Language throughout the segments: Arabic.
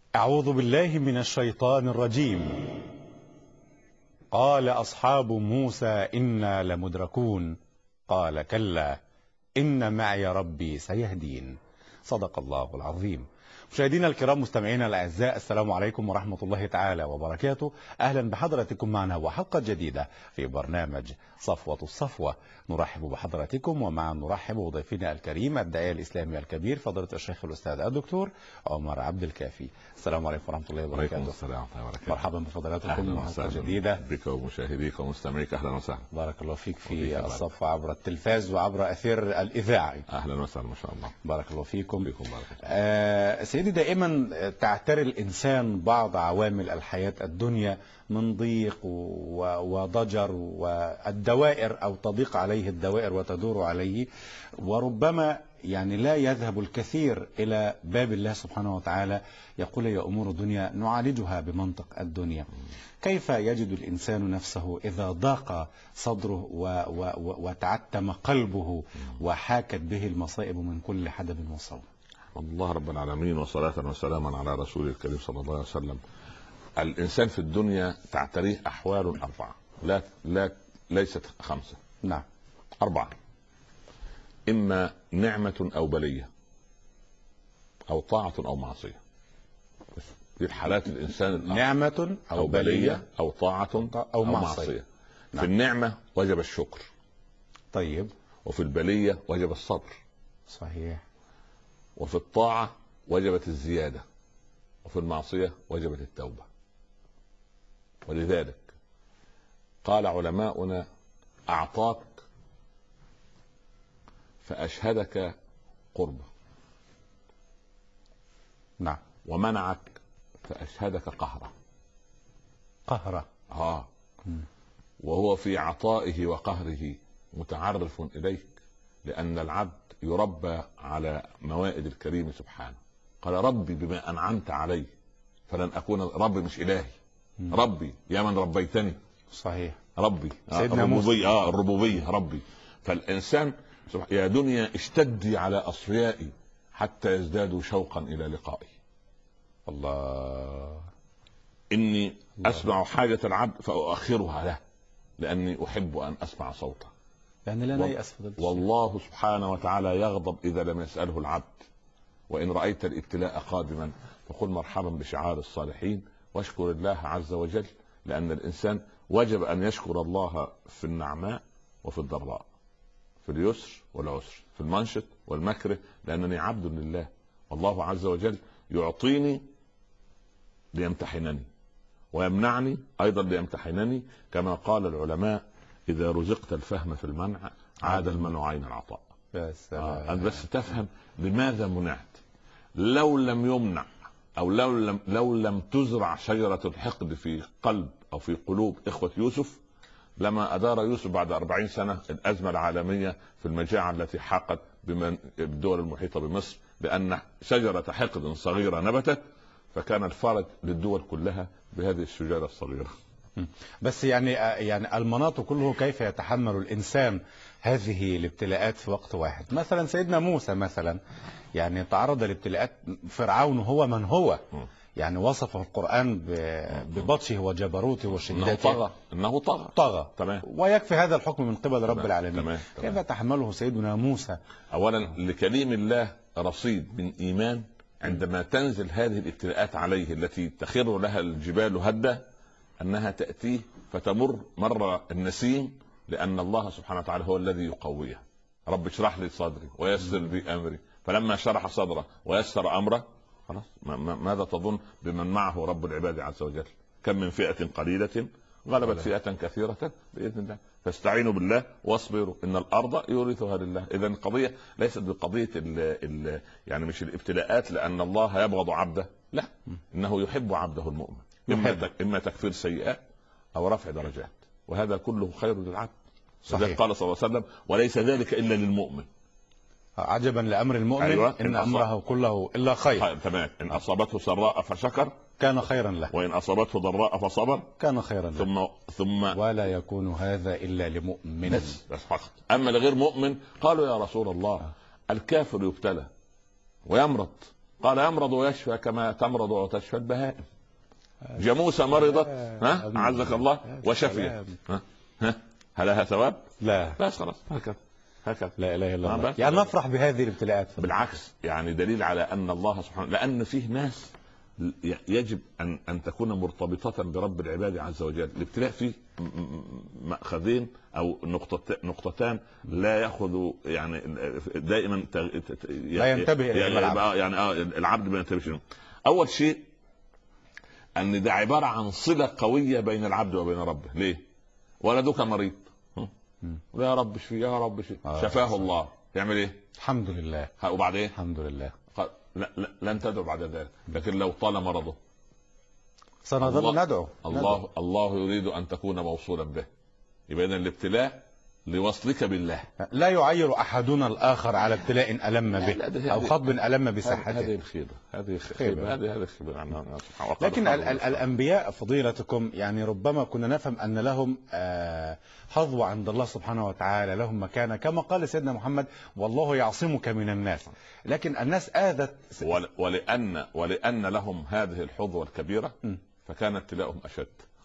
أعوذ بالله من الشيطان الرجيم. قال أصحاب موسى إنا لمدركون قال كلا إن معي ربي سيهدين. صدق الله العظيم. مشاهدينا الكرام، مستمعينا الأعزاء، السلام عليكم ورحمة الله تعالى وبركاته. أهلا بحضراتكم معنا وحلقة جديدة في برنامج صفوة الصفوة. نرحب بحضراتكم ومع نرحب بضيفنا الكريم الداعية الإسلامي الكبير فضيلة الشيخ الأستاذ الدكتور عمر عبد الكافي. السلام عليكم ورحمة الله وبركاته. وعليكم السلام ورحمة الله وبركاته. مرحبا بفضلاتكم وحلقة جديدة بك ومشاهديك ومستمعيك. أهلا وسهلا. بارك الله فيك في الصفوة عبر التلفاز وعبر أثير الإذاعة. أهلا وسهلا ما شاء الله. بارك الله فيكم. بارك سيدي، دائما تعتري الإنسان بعض عوامل الحياة الدنيا من ضيق وضجر، والدوائر أو تضيق عليه الدوائر وتدور عليه، وربما لا يذهب الكثير إلى باب الله سبحانه وتعالى يقول يا أمور الدنيا نعالجها بمنطق الدنيا. كيف يجد الإنسان نفسه إذا ضاق صدره وتعتم قلبه وحاكت به المصائب من كل حدب وصوب؟ الله رب العالمين، وصلاة وسلاما على رسول الكريم صلى الله عليه وسلم. الإنسان في الدنيا تعتريه أحوال أربعة، ليست خمسة. نعم، أربعة: إما نعمة أو بلية، أو طاعة أو معصية. في الحالات الإنسان نعمة أو بلية أو طاعة أو معصية. نعم. في النعمة وجب الشكر، طيب، وفي البلية وجب الصبر، صحيح، وفي الطاعة وجبت الزيادة، وفي المعصية وجبت التوبة. ولذلك قال علماؤنا: أعطاك فأشهدك قربه، نعم، ومنعك فأشهدك قهره. وهو في عطائه وقهره متعرف إليك، لأن العبد يربى على موائد الكريم سبحانه. قال: ربي بما أنعمت علي فلن أكون ربي، مش إلهي، ربي يا من ربيتني. صحيح، ربي سيدنا موسى. الربوبية ربي. فالإنسان يا دنيا اشتدي على أصفيائي حتى يزدادوا شوقا إلى لقائي. الله، إني أسمع حاجة العبد فأؤخرها له، لأني أحب أن أسمع صوته. لا نيأس. والله سبحانه وتعالى يغضب إذا لم يسأله العبد. وإن رأيت الابتلاء قادما فقل مرحبا بشعار الصالحين، واشكر الله عز وجل، لأن الإنسان وجب أن يشكر الله في النعماء وفي الضراء، في اليسر والعسر، في المنشط والمكره، لأنني عبد لله، والله عز وجل يعطيني ليمتحنني، ويمنعني أيضا ليمتحنني، كما قال العلماء: إذا رزقت الفهم في المنع عاد المنع عين العطاء. أنت بس تفهم لماذا منعت. لو لم يمنع، أو لو لم تزرع شجرة الحقد في قلب أو في قلوب إخوة يوسف، لما أدار يوسف بعد 40 سنة الأزمة العالمية في المجاعة التي حاقت بالدول المحيطة بمصر، لأن شجرة حقد صغيرة نبتت، فكان الفرج للدول كلها بهذه الشجرة الصغيرة. بس المناط كله كيف يتحمل الإنسان هذه الابتلاءات في وقت واحد؟ مثلا سيدنا موسى مثلا تعرض لابتلاءات فرعون، هو من هو وصفه القرآن ببطشه وجبروته وشدته، إنه طغى. تمام. ويكفي هذا الحكم من قبل رب العالمين. تمام. كيف تحمله سيدنا موسى؟ أولا لكليم الله رصيد من إيمان، عندما تنزل هذه الابتلاءات عليه التي تخر لها الجبال هدة، أنها تأتيه فتمر مر النسيم، لأن الله سبحانه وتعالى هو الذي يقويه. رب اشرح لي صدري ويسر لي أمري، فلما شرح صدره ويسر أمره، خلاص ماذا تظن بمن معه رب العباد عز وجل؟ كم من فئة قليلة غلبت فئة كثيرة بإذن الله. فاستعينوا بالله واصبروا إن الأرض يورثها لله. إذا القضية ليست بقضية مش الابتلاءات لأن الله يبغض عبده، لا، إنه يحب عبده المؤمن. إما تكفير سيئات أو رفع درجات، وهذا كله خير للعبد. صحيح. قال صلى الله عليه وسلم: وليس ذلك إلا للمؤمن. عجبا لأمر المؤمن. أيوة. إن أمره كله إلا خير. تمام. إن أصابته سراء فشكر كان خيرا له، وإن أصابته ضراء فصبر كان خيرا له، ثم ولا يكون هذا إلا لمؤمن. بس فقط. أما لغير مؤمن قالوا: يا رسول الله، الكافر يبتلى ويمرض قال يمرض ويشفى كما تمرض وتشفى البهائم. جاموسة مرضت أعزك الله وشفيت، هل لها ثواب؟ لا بس خلاص هكذا لا اله الا الله. يعني نفرح بهذه الابتلاءات. بالعكس، يعني دليل على ان الله سبحانه، لان فيه ناس يجب ان تكون مرتبطه برب العباد عز وجل. الابتلاء فيه مأخذين او نقطتان لا ياخذ يعني دائما لا ينتبه يعني العبد ما ينتبهش. اول شيء ان ده عباره عن صله قويه بين العبد وبين ربه. ليه؟ ولدك مريض، يا رب اشفي يا رب اشفي، شفاه الله، يعمل ايه؟ الحمد لله. وبعدين الحمد لله لا لن تدعو بعد ذلك. لكن لو طال مرضه سنظل ندعو. الله يريد ان تكون موصولا به. يبقى اذا الابتلاء لوصلك بالله. لا يعير احدنا الاخر على ابتلاء الم به او خطب الم بصحته. هذه الخيبه، هذه خيبه، هذه خيبه. لكن الانبياء فضيلتكم يعني ربما كنا نفهم ان لهم حظوة عند الله سبحانه وتعالى، لهم مكانة كما قال سيدنا محمد والله يعصمك من الناس. لكن الناس آذت ولأن لهم هذه الحظوة الكبيرة فكان ابتلاؤهم أشد.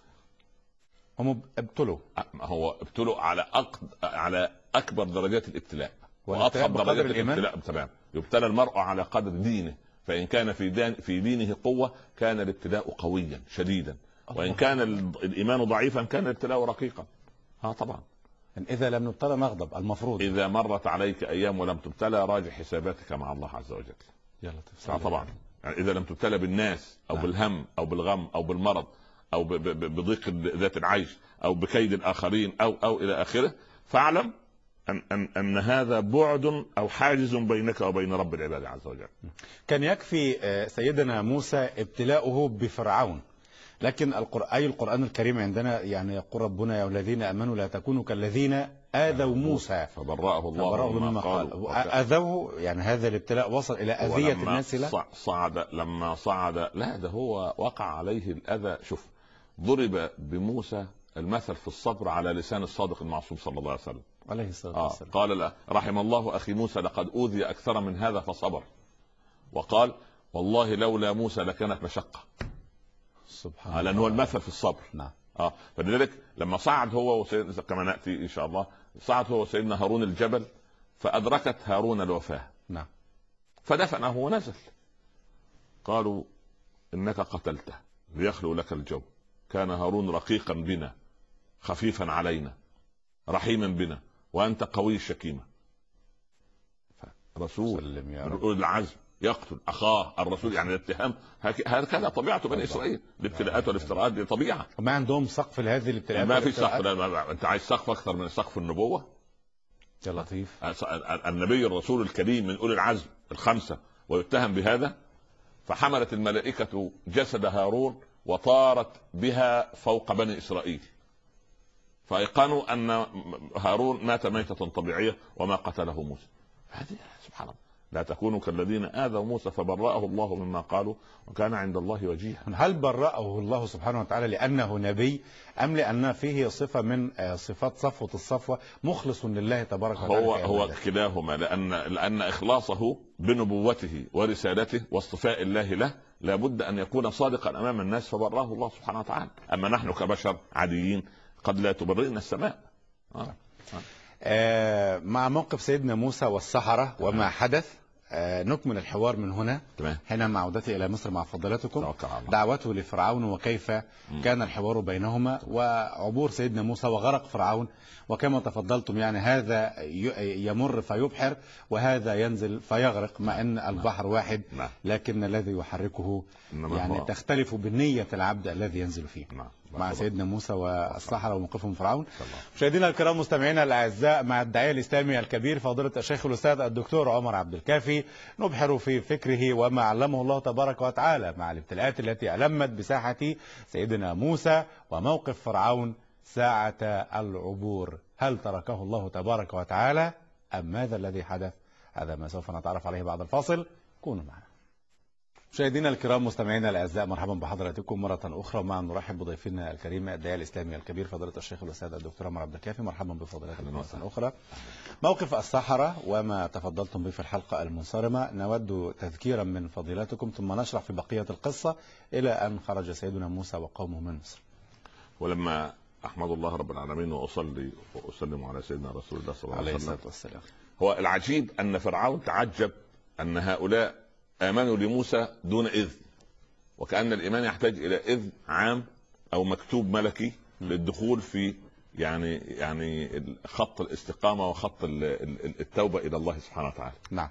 هم ابتلوا، هو ابتلوا على أكبر درجات الابتلاء وأضخم درجات الابتلاء. تمام. يبتلى المرء على قدر دينه، فإن كان في دينه قوة كان الابتلاء قويا شديدا، وإن كان الإيمان ضعيفا كان الابتلاء رقيقا. طبعا إذا لم نبتلى نغضب. المفروض إذا مرت عليك أيام ولم تبتلى راجع حساباتك مع الله عز وجل. يلا تفسير. طبعا يعني إذا لم تبتلى بالناس أو بالهم أو بالغم أو بالمرض أو بضيق ذات العيش أو بكيد الآخرين أو إلى آخره، فاعلم أن هذا بعد أو حاجز بينك وبين رب العباد عز وجل. كان يكفي سيدنا موسى ابتلاؤه بفرعون، لكن القرآن الكريم عندنا يعني يقول ربنا يا الذين آمنوا لا تكونوا كالذين آذوا موسى فبرأه الله مما قالوا. أذوه، يعني هذا الابتلاء وصل إلى أذية الناس له. لما صعد لا ده هو وقع عليه الأذى. شوف، ضرب بموسى المثل في الصبر على لسان الصادق المعصوم صلى الله عليه وسلم عليه الصلاة والسلام. قال لا رحم الله أخي موسى لقد أوذي أكثر من هذا فصبر، وقال والله لولا موسى لكانت مشقة. سبحان الله. لأنه هو المثل في الصبر. نعم. فلذلك لما صعد هو كما نأتي إن شاء الله، صعد هو سيدنا هارون الجبل فأدركت هارون الوفاة. نعم. فدفنه ونزل. قالوا إنك قتلته ليخلو لك الجو، كان هارون رقيقا بنا خفيفا علينا رحيما بنا وأنت قوي الشكيمة. رسول العزم يقتل اخاه الرسول، يعني الاتهام هكذا طبيعه بني اسرائيل. الابتلاءات والافتراءات دي طبيعه. ما عندهم سقف لهذه الابتلاءات. ما في سقف. انت عايز سقف اكثر من سقف النبوه؟ يا لطيف. النبي الرسول الكريم من اولي العزم الخمسه ويتهم بهذا. فحملت الملائكه جسد هارون وطارت بها فوق بني اسرائيل، فايقنوا ان هارون مات ميته طبيعيه وما قتله موسى. هذه سبحان الله. لا تكونوا كالذين آذوا موسى فبرأه الله مما قالوا وكان عند الله وجيها. هل برأه الله سبحانه وتعالى لأنه نبي أم لأن فيه صفة من صفات صفوة الصفوة مخلص لله تبارك وتعالى؟ هو كلاهما، لأن إخلاصه بنبوته ورسالته واصطفاء الله له لابد أن يكون صادقا أمام الناس فبرأه الله سبحانه وتعالى. أما نحن كبشر عاديين قد لا تبرئنا السماء. مع موقف سيدنا موسى والسحرة وما حدث نكمل الحوار من هنا. حينما عودته إلى مصر مع فضلاتكم، دعوته لفرعون وكيف كان الحوار بينهما، وعبور سيدنا موسى وغرق فرعون. وكما تفضلتم يعني هذا يمر فيبحر وهذا ينزل فيغرق، مع أن البحر واحد لكن الذي يحركه يعني تختلف بالنية العبد الذي ينزل فيه. مع سيدنا موسى والسحرة وموقفهم فرعون. مشاهدينا الكرام مستمعينا الاعزاء، مع الداعية الاسلامي الكبير فضيلة الشيخ الاستاذ الدكتور عمر عبد الكافي نبحر في فكره وما علمه الله تبارك وتعالى مع الابتلاءات التي ألمت بساحة سيدنا موسى وموقف فرعون ساعة العبور. هل تركه الله تبارك وتعالى أم ماذا الذي حدث؟ هذا ما سوف نتعرف عليه بعد الفاصل. كونوا معنا. مشاهدينا الكرام، مستمعينا الاعزاء، مرحبا بحضراتكم مره اخرى. معا نرحب بضيفنا الكريم الداعيه الاسلامي الكبير فضيله الشيخ الاستاذ الدكتور عمر عبد الكافي. مرحبا بفضيلتكم مره اخرى. موقف السحره وما تفضلتم به في الحلقه المنصرمه نود تذكيرا من فضيلتكم، ثم نشرح في بقيه القصه الى ان خرج سيدنا موسى وقومه من مصر. ولما احمد الله رب العالمين واصلي واسلم على سيدنا رسول الله صلى الله عليه وسلم، والسلام. هو العجيب ان فرعون تعجب ان هؤلاء امنوا لموسى دون اذن، وكأن الايمان يحتاج الى اذن عام او مكتوب ملكي للدخول في يعني خط الاستقامه وخط التوبه الى الله سبحانه وتعالى. نعم.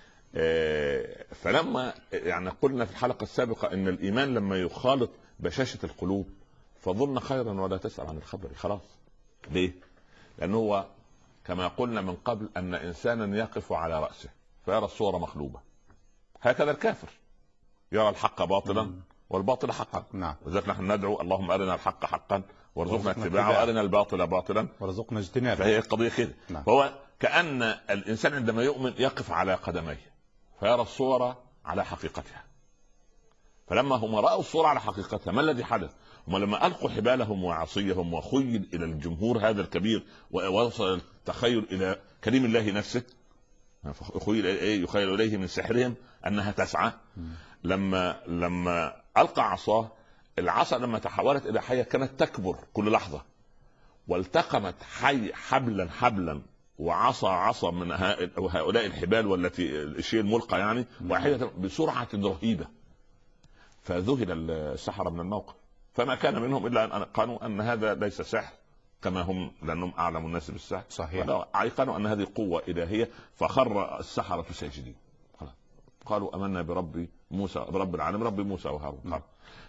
فلما يعني قلنا في الحلقه السابقه ان الايمان لما يخالط بشاشه القلوب فظن خيرا ولا تسأل عن الخبر. خلاص. ليه؟ لانه هو كما قلنا من قبل ان انسانا يقف على راسه فيرى الصوره مقلوبه. هكذا الكافر يرى الحق باطلا والباطل حقا. نعم. وذلك نحن ندعو اللهم ارنا الحق حقا وارزقنا اتباعه وارنا الباطل باطلا وارزقنا اجتنابه. فهي القضيه كده. نعم. فهو كأن الانسان عندما يؤمن يقف على قدميه فيرى الصوره على حقيقتها. فلما هم راوا الصوره على حقيقتها ما الذي حدث؟ هم لما القوا حبالهم وعصيهم وخيل الى الجمهور هذا الكبير ووصل التخيل الى كريم الله نفسه، يخيل اليه من سحرهم انها تسعى. لما القى عصاه، العصا لما تحولت الى حيه كانت تكبر كل لحظه، والتقمت حبلا وعصا من هؤلاء الحبال والتي الشيء الملقى يعني واحده بسرعه رهيبه. فذهل السحرة من الموقف، فما كان منهم الا ان قالوا ان هذا ليس سحر كما هم، لانهم اعلم الناس بالسحر. صحيح. ايقنوا ان هذه قوه الهيه، فخر السحرة ساجدين. قالوا امنا برب موسى، برب العالمين، رب موسى وهارون.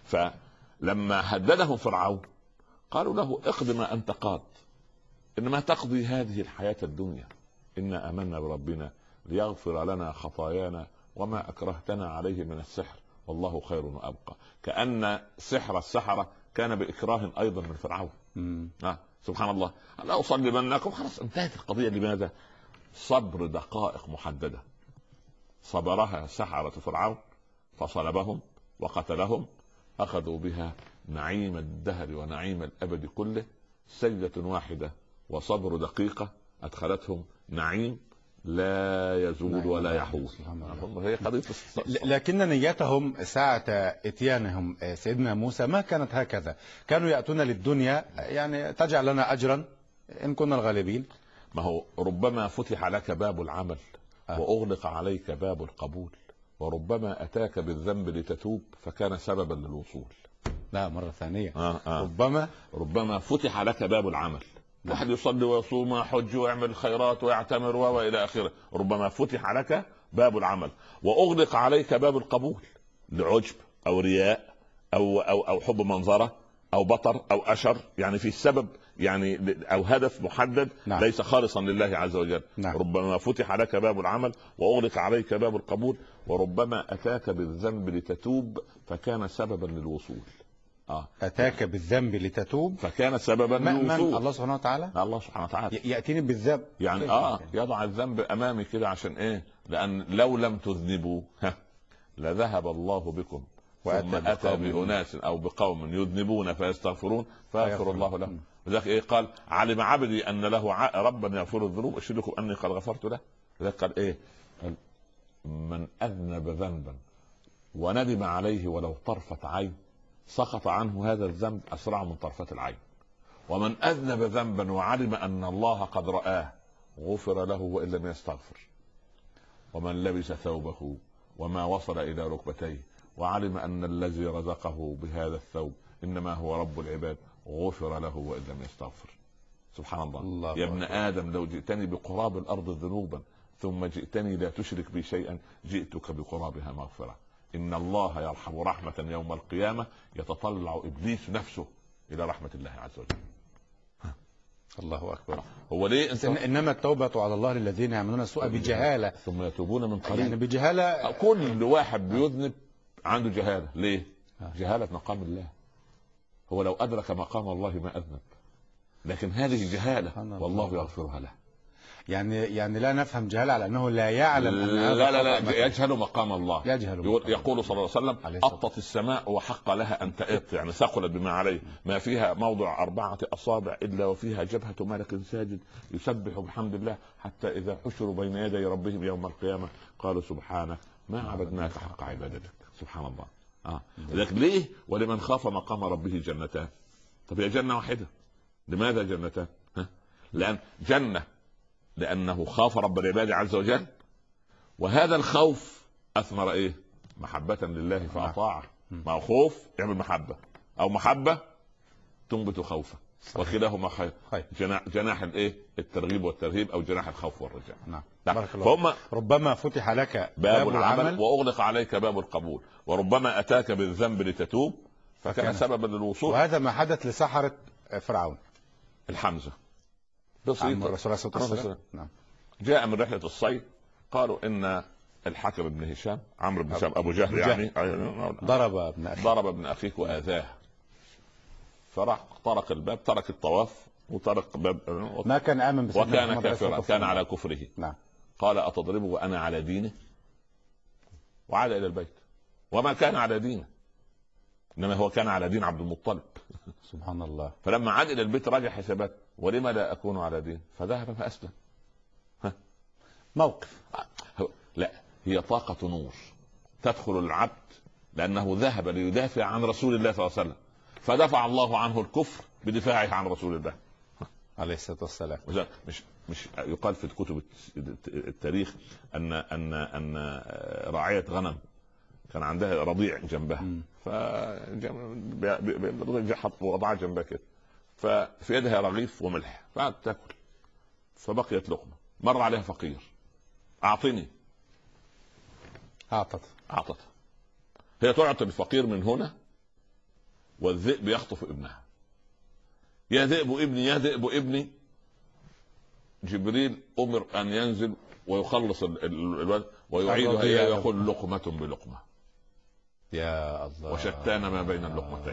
فلما هددهم فرعون قالوا له اقض ما انت قاض، انما تقضي هذه الحياه الدنيا، انا امنا بربنا ليغفر لنا خطايانا وما اكرهتنا عليه من السحر والله خير وابقى. كأن سحر السحرة كان باكراه ايضا من فرعون. سبحان الله. لا اصلبنكم، خلاص انتهت القضيه. لماذا؟ صبر دقائق محدده صبرها سحرة فرعون فصلبهم وقتلهم، اخذوا بها نعيم الدهر ونعيم الابد كله. سجدة واحدة وصبر دقيقة ادخلتهم نعيم لا يزول ولا يحول. هي قضية. لكن نيتهم ساعة اتيانهم سيدنا موسى ما كانت هكذا، كانوا يأتون للدنيا يعني تجعل لنا أجرا إن كنا الغالبين. ما هو ربما فتح لك باب العمل وأغلق عليك باب القبول، وربما أتاك بالذنب لتتوب فكان سببا للوصول. لا، مرة ثانية. ربما فتح لك باب العمل، واحد يصلي ويصوم ويحج ويعمل خيرات ويعتمر والى اخره، ربما فتح لك باب العمل واغلق عليك باب القبول لعجب او رياء او حب منظره او بطر او اشر، يعني في سبب يعني او هدف محدد. نعم. ليس خالصا لله عز وجل. نعم. ربما فتح لك باب العمل واغلق عليك باب القبول، وربما اتاك بالذنب لتتوب فكان سببا للوصول. أتاك بالذنب لتتوب فكان سببا للوصول. الله سبحانه وتعالى. الله سبحانه وتعالى يأتيني بالذنب يعني يضع الذنب أمامي كده عشان إيه؟ لأن لو لم تذنبوا لذهب الله بكم ثم أتى بأناس أو بقوم يذنبون فيستغفرون فيغفر الله لهم. لذلك إيه قال؟ علم عبدي أن له ربا يغفر الذنوب أشهدكم أني قد غفرت له. لذلك قال إيه؟ قال من أذنب ذنبا وندم عليه ولو طرفة عين سقط عنه هذا الذنب أسرع من طرفة العين. ومن أذنب ذنبا وعلم أن الله قد رآه غفر له وإن لم يستغفر. ومن لبس ثوبه وما وصل إلى ركبتيه وعلم أن الذي رزقه بهذا الثوب إنما هو رب العباد غفر له وإن لم يستغفر. سبحان الله. يا ابن آدم لو جئتني بقراب الأرض ذنوبا ثم جئتني لا تشرك بي شيئا جئتك بقرابها مغفرة. إن الله يرحم رحمة يوم القيامة يتطلع إبليس نفسه إلى رحمة الله عز وجل. الله أكبر. هو ليه إنما التوبة على الله للذين يعملون السوء بجهالة ثم يتوبون من قريب. يعني بجهالة. كل واحد بيذنب عنده جهالة. ليه؟ جهالة مقام الله. هو لو أدرك مقام الله ما أذنب، لكن هذه جهالة والله يغفرها له. يعني لا نفهم جهالة على أنه لا يعلم أن هذا لا لا خطأ لا، مثلاً. يجهل مقام الله. يجهل يقول صلى الله عليه وسلم: عليه الصلاة أطت السماء وحق لها أن تئط، يعني ثقلت بما عليه، ما فيها موضع 4 أصابع إلا وفيها جبهة ملك ساجد يسبح بحمد الله، حتى إذا حشروا بين يدي ربهم يوم القيامة قالوا سبحانك ما عبدناك حق عبادتك. سبحان الله. لكن ليه؟ ولمن خاف مقام ربه جنتان. طب هي جنة واحدة، لماذا جنتان؟ لأن جنة لأنه خاف رب العباد عز وجل، وهذا الخوف أثمر إيه؟ محبة لله فأطاعه. مع خوف يعمل محبة، أو محبة تنبت خوفا، وكلاهما خير. جناح الايه؟ الترغيب والترهيب، او جناح الخوف والرجاء. نعم. فهم ربما فتح لك باب العمل واغلق عليك باب القبول، وربما اتاك بالذنب لتتوب فكان سببا للوصول. وهذا ما حدث لسحرة فرعون. الحمزة بسيط. الرسول صلى الله عليه وسلم نعم. جاء من رحلة الصيد، قالوا ان الحكم بن هشام، عمرو بن هشام ابو جهل يعني ضرب ابن اخيك واذاه، فراح طرق الباب، ترك الطواف وطرق باب، ما كان آمن وكان كافرا، كان على كفره. نعم. قال أتضربه وأنا على دينه؟ وعاد إلى البيت وما كان على دينه، إنما هو كان على دين عبد المطلب. سبحان الله. فلما عاد إلى البيت راجع حسابات، ولما لا أكون على دين؟ فذهب فأسلم. موقف. لا، هي طاقة نور تدخل العبد، لأنه ذهب ليدافع عن رسول الله صلى الله عليه وسلم، فدفع الله عنه الكفر بدفاعه عن رسول الله عليه الصلاة والسلام. مش يقال في كتب التاريخ ان راعية غنم كان عندها رضيع جنبها، وضعها جنبها كده، ففي يدها رغيف وملح، فقعدت تاكل، فبقيت لقمة، مر عليها فقير، اعطني، اعطت. هي تعطي الفقير من هنا، والذئب يخطف ابنها. يا ذئب ابني، يا ذئب ابني. جبريل امر ان ينزل ويخلص الولد ويعيدها اياه، يقول لقمة بلقمة. يا الله. وشتان ما بين اللقمتين.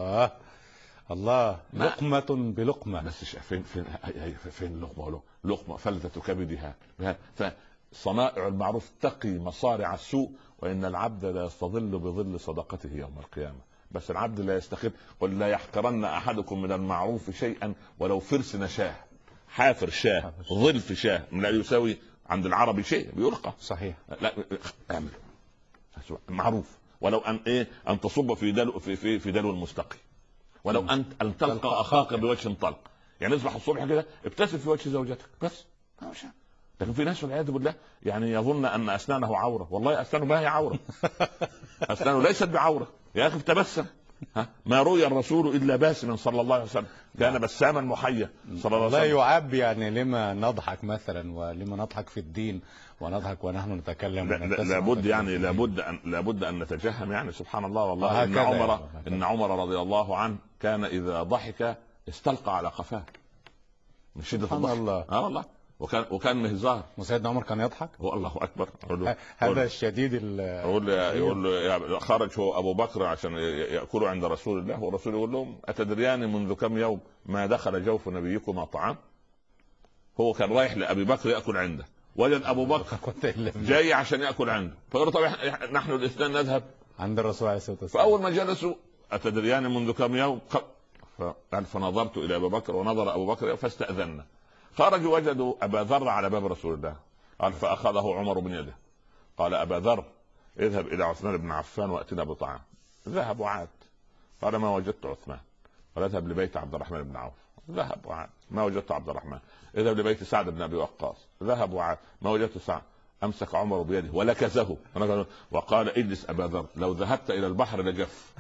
الله. لقمة بلقمة. بس فين اللقمة؟ لقمة فلذة كبدها. فصنائع المعروف تقي مصارع السوء، وان العبد لا يستظل بظل صدقته يوم القيامة. بس العبد لا يستخف. قل لا يحقرن احدكم من المعروف شيئا ولو فرس شاه، حافر شاه، ظلف شاه، لا يساوي عند العربي شيء، بيلقى. صحيح. لا، اعمل معروف، ولو ان تصب في دلو المستقي، ولو ان تلقى اخاك بوجه طلق، يعني اصبح الصبح كده ابتسم في وجه زوجتك بس. لكن في ناس والعياذ بالله يعني يظن ان اسنانه عوره، والله اسنانه ما هي عوره. اسنانه ليست بعوره يا اخي، تبسم. ما روي الرسول الا باسما صلى الله عليه وسلم، كان بساما محيا صلى الله عليه وسلم. لا يعاب يعني لما نضحك مثلا، ولما نضحك في الدين ونضحك ونحن نتكلم. لابد يعني لابد ان نتجهم يعني. سبحان الله والله. ان عمر رضي الله عنه كان اذا ضحك استلقى على قفاه من شده الضحك. الله. والله. وكان مهزار. وسيدنا عمر كان يضحك. هو الله اكبر. هذا الشديد. يقول له خرج هو ابو بكر عشان ياكلوا عند رسول الله، والرسول يقول لهم اتدريان منذ كم يوم ما دخل جوف نبيكما طعام. هو كان رايح لابي بكر ياكل عنده، وجد ابو بكر جاي عشان ياكل عنده، فقالوا طب نحن الاثنين نذهب عند الرسول عليه الصلاه والسلام. فاول ما جلسوا اتدريان منذ كم يوم، فنظرت الى ابي بكر ونظر ابو بكر فاستاذنا. خرجوا وجدوا ابا ذر على باب رسول الله. قال فاخذه عمر بن يده، قال ابا ذر اذهب الى عثمان بن عفان واتنا بطعام. ذهب وعاد. قال ما وجدت عثمان. قال اذهب لبيت عبد الرحمن بن عوف. ذهب وعاد ما وجدت عبد الرحمن. اذهب لبيت سعد بن ابي وقاص. ذهب وعاد ما وجدت سعد. امسك عمر بيده ولكزه وقال اجلس ابا ذر، لو ذهبت الى البحر لجف.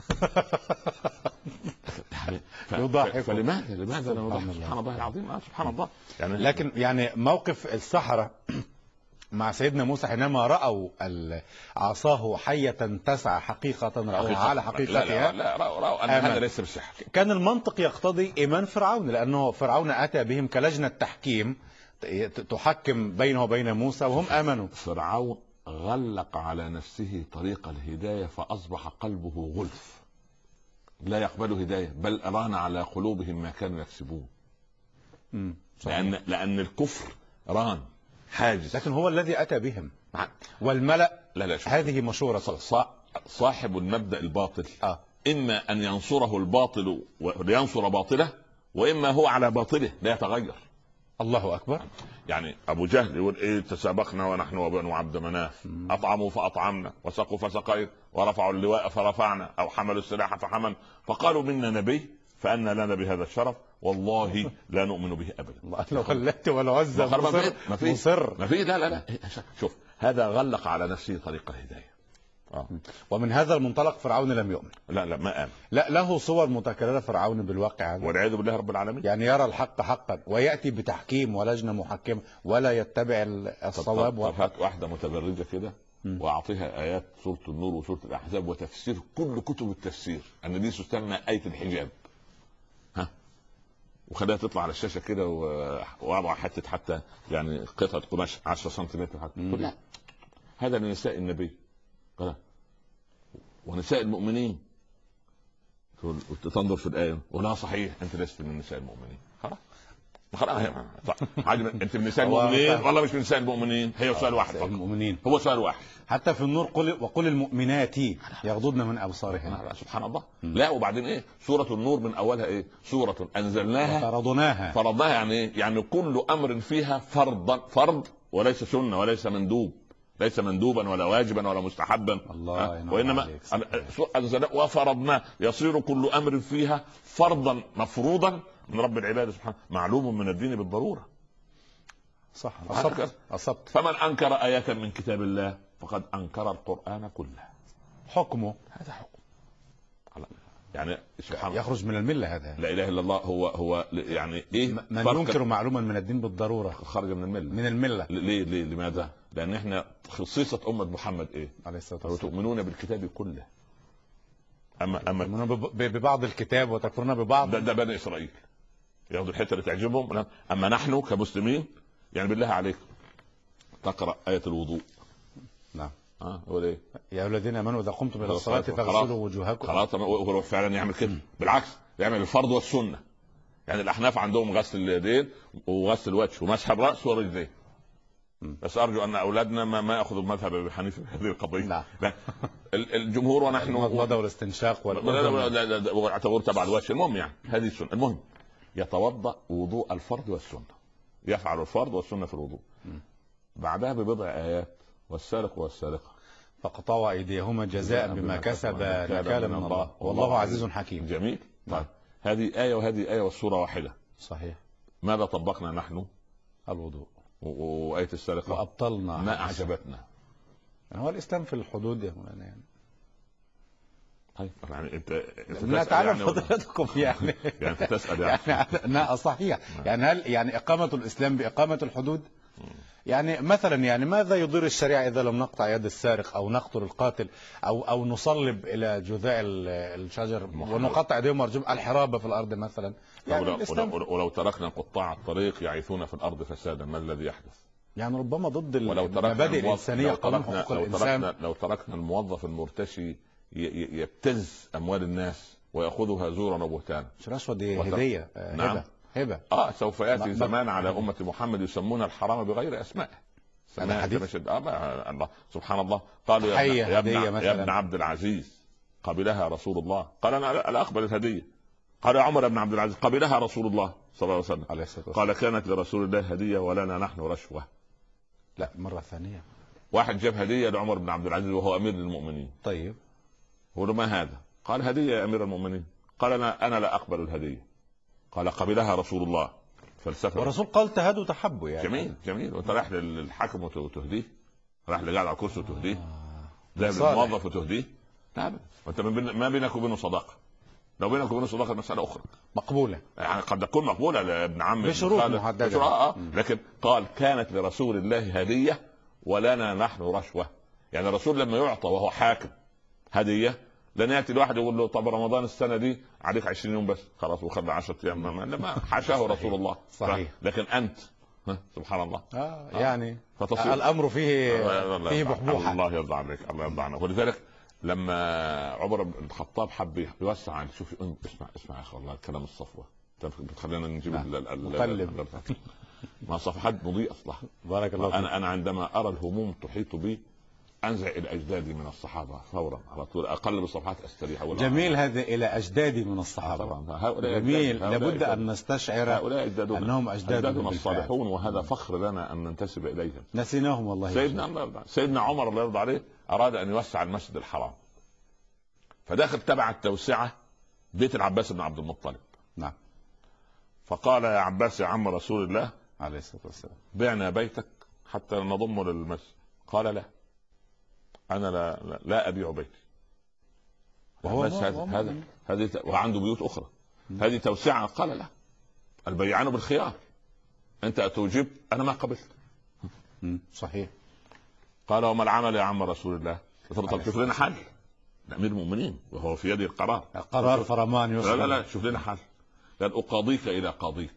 فلماذا سبحان الله العظيم. سبحان الله يعني. لكن يعني موقف السحرة مع سيدنا موسى حينما رأوا عصاه حية تسعى حقيقة، رأوها على حقيقتها. لا رأوا أن هذا ليس بالسحر. كان المنطق يقتضي إيمان فرعون، لأنه فرعون أتى بهم كلجنة تحكيم تحكم بينه وبين موسى وهم آمنوا. فرعون غلق على نفسه طريق الهداية فأصبح قلبه غلف لا يقبل هداية، بل أران على قلوبهم ما كانوا يكسبون. لأن الكفر ران حاجز. لكن هو الذي أتى بهم والملأ. لا هذه مشورة صاحب المبدأ الباطل إما أن ينصره الباطل ولينصر باطله، وإما هو على باطله لا يتغير. الله أكبر. يعني أبو جهل يقول إيه تسابقنا ونحن وبنو عبد مناف، أطعموا فأطعمنا وسقوا فسقينا ورفعوا اللواء فرفعنا أو حملوا السلاح فحمل فقالوا منا نبي فأنا لنا بهذا الشرف والله لا نؤمن به أبدا. لو خلت ولا عزة مصر ما في لا شوف هذا غلق على نفسه طريق الهداية. ومن هذا المنطلق فرعون لم يؤمن. لا ما آمن. لا له صور متكررة فرعون بالواقع هذا والعياذ بالله رب العالمين. يعني يرى الحق حقا ويأتي بتحكيم ولجنة محكمة ولا يتبع الصواب. هات واحدة متبرجة كده واعطيها ايات سورة النور وسورة الاحزاب وتفسير كل كتب التفسير ان دي تسمى آية الحجاب، وخليها تطلع على الشاشة كده واضع حتى يعني قطعة قماش 10 سنتيمتر حتى. لا هذا لنساء النبي ونساء المؤمنين. تنظر في الآية ولا صحيح أنت لست من نساء المؤمنين. خلاص أنت من نساء المؤمنين والله مش من نساء المؤمنين. هي سؤال واحد فقط. المؤمنين هو سؤال واحد. حتى في النور وقل المؤمنات يغضضن من أبصارهن. سبحان الله. لا وبعدين إيه سورة النور من أولها إيه سورة أنزلناها فرضناها يعني إيه يعني كل أمر فيها فرض وليس سنة وليس مندوب، ليس مندوبا ولا واجبا ولا مستحبا. وانما وفرضنا يصير كل امر فيها فرضا مفروضا من رب العباد سبحانه معلوم من الدين بالضروره. صح أصبت. فمن انكر ايات من كتاب الله فقد انكر القران كله. حكمه هذا حكم يعني سبحان يخرج من المله. هذا لا اله الا الله هو يعني ايه من ينكر معلوما من الدين بالضروره خرج من المله. ليه لماذا؟ لان احنا خصيصه امه محمد ايه عليه الصلاه والسلام تؤمنون بالكتاب كله. اما ببعض الكتاب وتكفرون ببعض. ده بني اسرائيل ياخذوا الحته اللي تعجبهم. اما نحن كمسلمين يعني بالله عليك تقرا ايه الوضوء. نعم هو ايه يا الذين امنوا اذا قمتم الى الصلاه فاغسلوا وجوهكم. خلاص هو فعلا يعمل كده. بالعكس يعمل الفرض والسنه. يعني الاحناف عندهم غسل اليدين وغسل الوجه ومسح الراس والرجلين. بس ارجو ان اولادنا ما ياخذوا المذهب ابي حنيفه في هذه القضيه. لا. الجمهور ونحن المضمضه والاستنشاق واعتبر تبع الوجه. المهم يعني هذه السنه. المهم يتوضا وضوء الفرض والسنه، يفعل الفرض والسنه في الوضوء. بعدها ببضع ايات والسارق والسارقه فقطعوا ايديهما جزاء بما كسب نكالا من الله والله عزيز حكيم. جميل. طيب هذه ايه وهذه ايه والسوره واحده. صحيح. ماذا طبقنا نحن؟ الوضوء وآية السرقة وأبطلنا ما أعجبتنا. يعني هو الإسلام في الحدود يا مولانا يعني. طيب يعني أنت نتعلم فضيلتكم يعني يعني تسأل يعني صحيح يعني هل يعني إقامة الإسلام بإقامة الحدود؟ يعني مثلا يعني ماذا يضر الشريعة إذا لم نقطع يد السارق أو نقتل القاتل أو نصلب إلى جذاع الشجر ونقطع يديهم وأرجلهم الحرابة في الأرض مثلا. يعني ولو تركنا قطاع الطريق يعيثون في الأرض فسادا ما الذي يحدث؟ يعني ربما ضد المبادئ الإنسانية قانون حقوق الإنسان. لو تركنا الموظف المرتشي يبتز أموال الناس ويأخذها زورا وبهتانا. مش رشوة دي هدية. نعم. هبة. سوف يأتي زمان على أمة محمد يسمون الحرام بغير أسماء. الله سبحان الله. قالوا يا ابن عبد العزيز قبلها رسول الله. قال أنا لا أقبل الهدية. قال يا عمر بن عبد العزيز قبلها رسول الله صلى الله عليه وسلم. قال كانت لرسول الله هدية ولنا نحن رشوة. لا مرة ثانية واحد جاب هدية لعمر بن عبد العزيز وهو أمير المؤمنين. طيب قالوا ما هذا؟ قال هدية يا أمير المؤمنين. قال أنا لا أقبل الهدية. قال قبلها رسول الله. فلسفة والرسول قال تهدوا تحبوا يعني. جميل. وانت رايح للحاكم وتهديه، رايح لقاعد على الكرسي وتهديه، ذهب للموظف وتهديه. لا وانت ما بينك وبينه صداقه. لو بينك وبينه صداقه مساله اخرى مقبوله، يعني قد تكون مقبوله لابن عم بشروط محدده. لكن قال كانت لرسول الله هديه ولنا نحن رشوه. يعني الرسول لما يعطى وهو حاكم هديه لن ياتي الواحد يقول له طب رمضان السنه دي عليك 20 يوم بس خلاص وخد 10 ايام. ما حاشاه رسول الله. صحيح. لكن انت سبحان الله يعني الامر فيه بحبوحه. الله يرضى عليك. الله يرضى عنك. ولذلك لما عمر بن الخطاب حب يوسع شوف اسمع يا اخي والله الكلام الصفوه بتخلينا نجيب ما صفحات مضيئة أصلا. بارك الله فيك. أنا عندما أرى الهموم تحيط بي أنزع إلى أجدادي من الصحابة فورا على طول، أقلب الصفحات أستريح. جميل هذا، إلى أجدادي من الصحابة. جميل، لابد أن نستشعر أنهم أجدادنا الصالحون، وهذا فخر لنا أن ننتسب إليهم. نسيناهم والله. سيدنا عمر الله يرضى عليه أراد أن يوسع المسجد الحرام، فداخل تبع التوسعة بيت العباس بن عبد المطلب. نعم. فقال يا عباس يا عم رسول الله عليه الصلاة والسلام بعنا بيتك حتى نضمه للمسجد. قال لا، أنا لا أبيع بيتي. بس هذه وعنده بيوت أخرى، هذه توسعة. قال لا، البيعان بالخيار، أنت أتوجب أنا ما قبلت. صحيح. قال وما العمل يا عم رسول الله؟ طب شوف لنا حل، أمير المؤمنين وهو في يده قرار فرمان يوسف. لا شوف لنا حل. قال أقاضيك إلى قاضيك.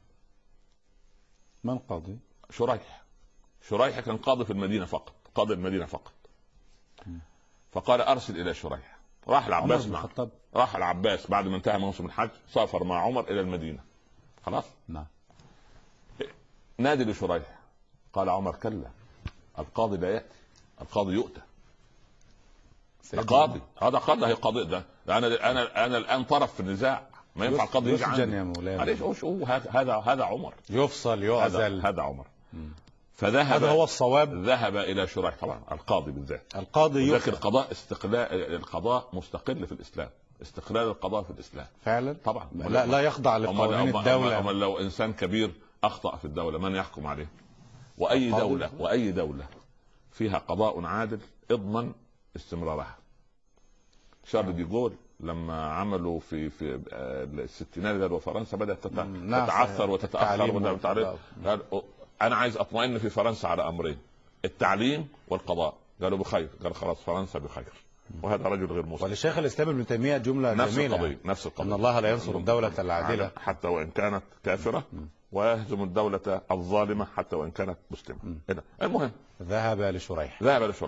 من قاضي؟ شريح كان قاضي في المدينة فقط، قاضي المدينة فقط. فقال أرسل إلى شريح. راح العباس بعد ما انتهى موسم الحج، سافر مع عمر إلى المدينة. خلاص. نعم. نادي لشريح. قال عمر كلا، القاضي لا يأتي، القاضي يؤتى. القاضي هذا قاضي، هي قاضي ده أنا الآن طرف في النزاع، ما ينفع القاضي يجي عندي. هذا عمر يفصل يعزل. هذا عمر. فذهب، هذا هو الصواب. ذهب الى شريح. طبعا القاضي بالذات، لكن القضاء القضاء مستقل في الاسلام، استقلال القضاء في الاسلام فعلا. طبعا لا يخضع لقوانين الدوله. أما لو انسان كبير اخطا في الدوله من يحكم عليه؟ واي دوله فيها قضاء عادل اضمن استمرارها. شارل دي جول لما عملوا في الستينات وفرنسا بدات تتعثر وتتاخر انا عايز اطمئن في فرنسا على امرين، التعليم والقضاء. قالوا بخير. قال خلاص فرنسا بخير. وهذا رجل غير مسلم. وللشيخ الاسلام ابن تيميه جمله جميله، نفس القضيه، ان الله لا ينصر الدوله العادله حتى وان كانت كافره، ويهزم الدوله الظالمه حتى وان كانت مسلمه. المهم ذهب لشريح.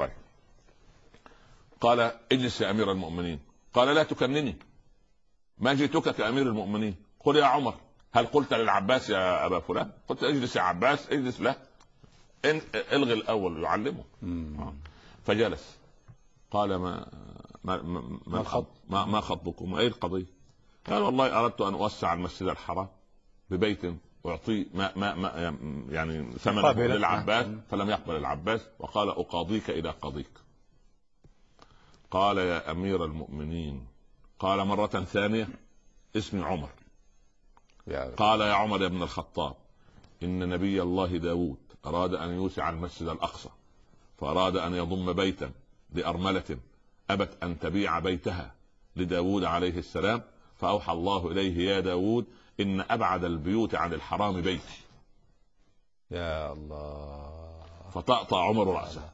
قال اجلس يا امير المؤمنين. قال لا تكنني، ما جئتك كامير المؤمنين. قل يا عمر هل قلت للعباس يا ابا فلان؟ قلت اجلس يا عباس. اجلس. لا، الغي الاول يعلمه. فجلس. قال ما خطبكم؟ اي القضيه؟ قال والله اردت ان اوسع المسجد الحرام ببيت اعطيه ما يعني ثمنه للعباس، فلم يقبل العباس وقال اقاضيك الى قاضيك. قال يا امير المؤمنين. قال مره ثانيه اسمي عمر. قال يا عمر يا ابن الخطاب، إن نبي الله داود أراد أن يوسع المسجد الأقصى، فأراد أن يضم بيتا لأرملة أبت أن تبيع بيتها لداود عليه السلام، فأوحى الله إليه يا داود إن أبعد البيوت عن الحرام بيتي. يا الله. فطأطأ عمر رأسه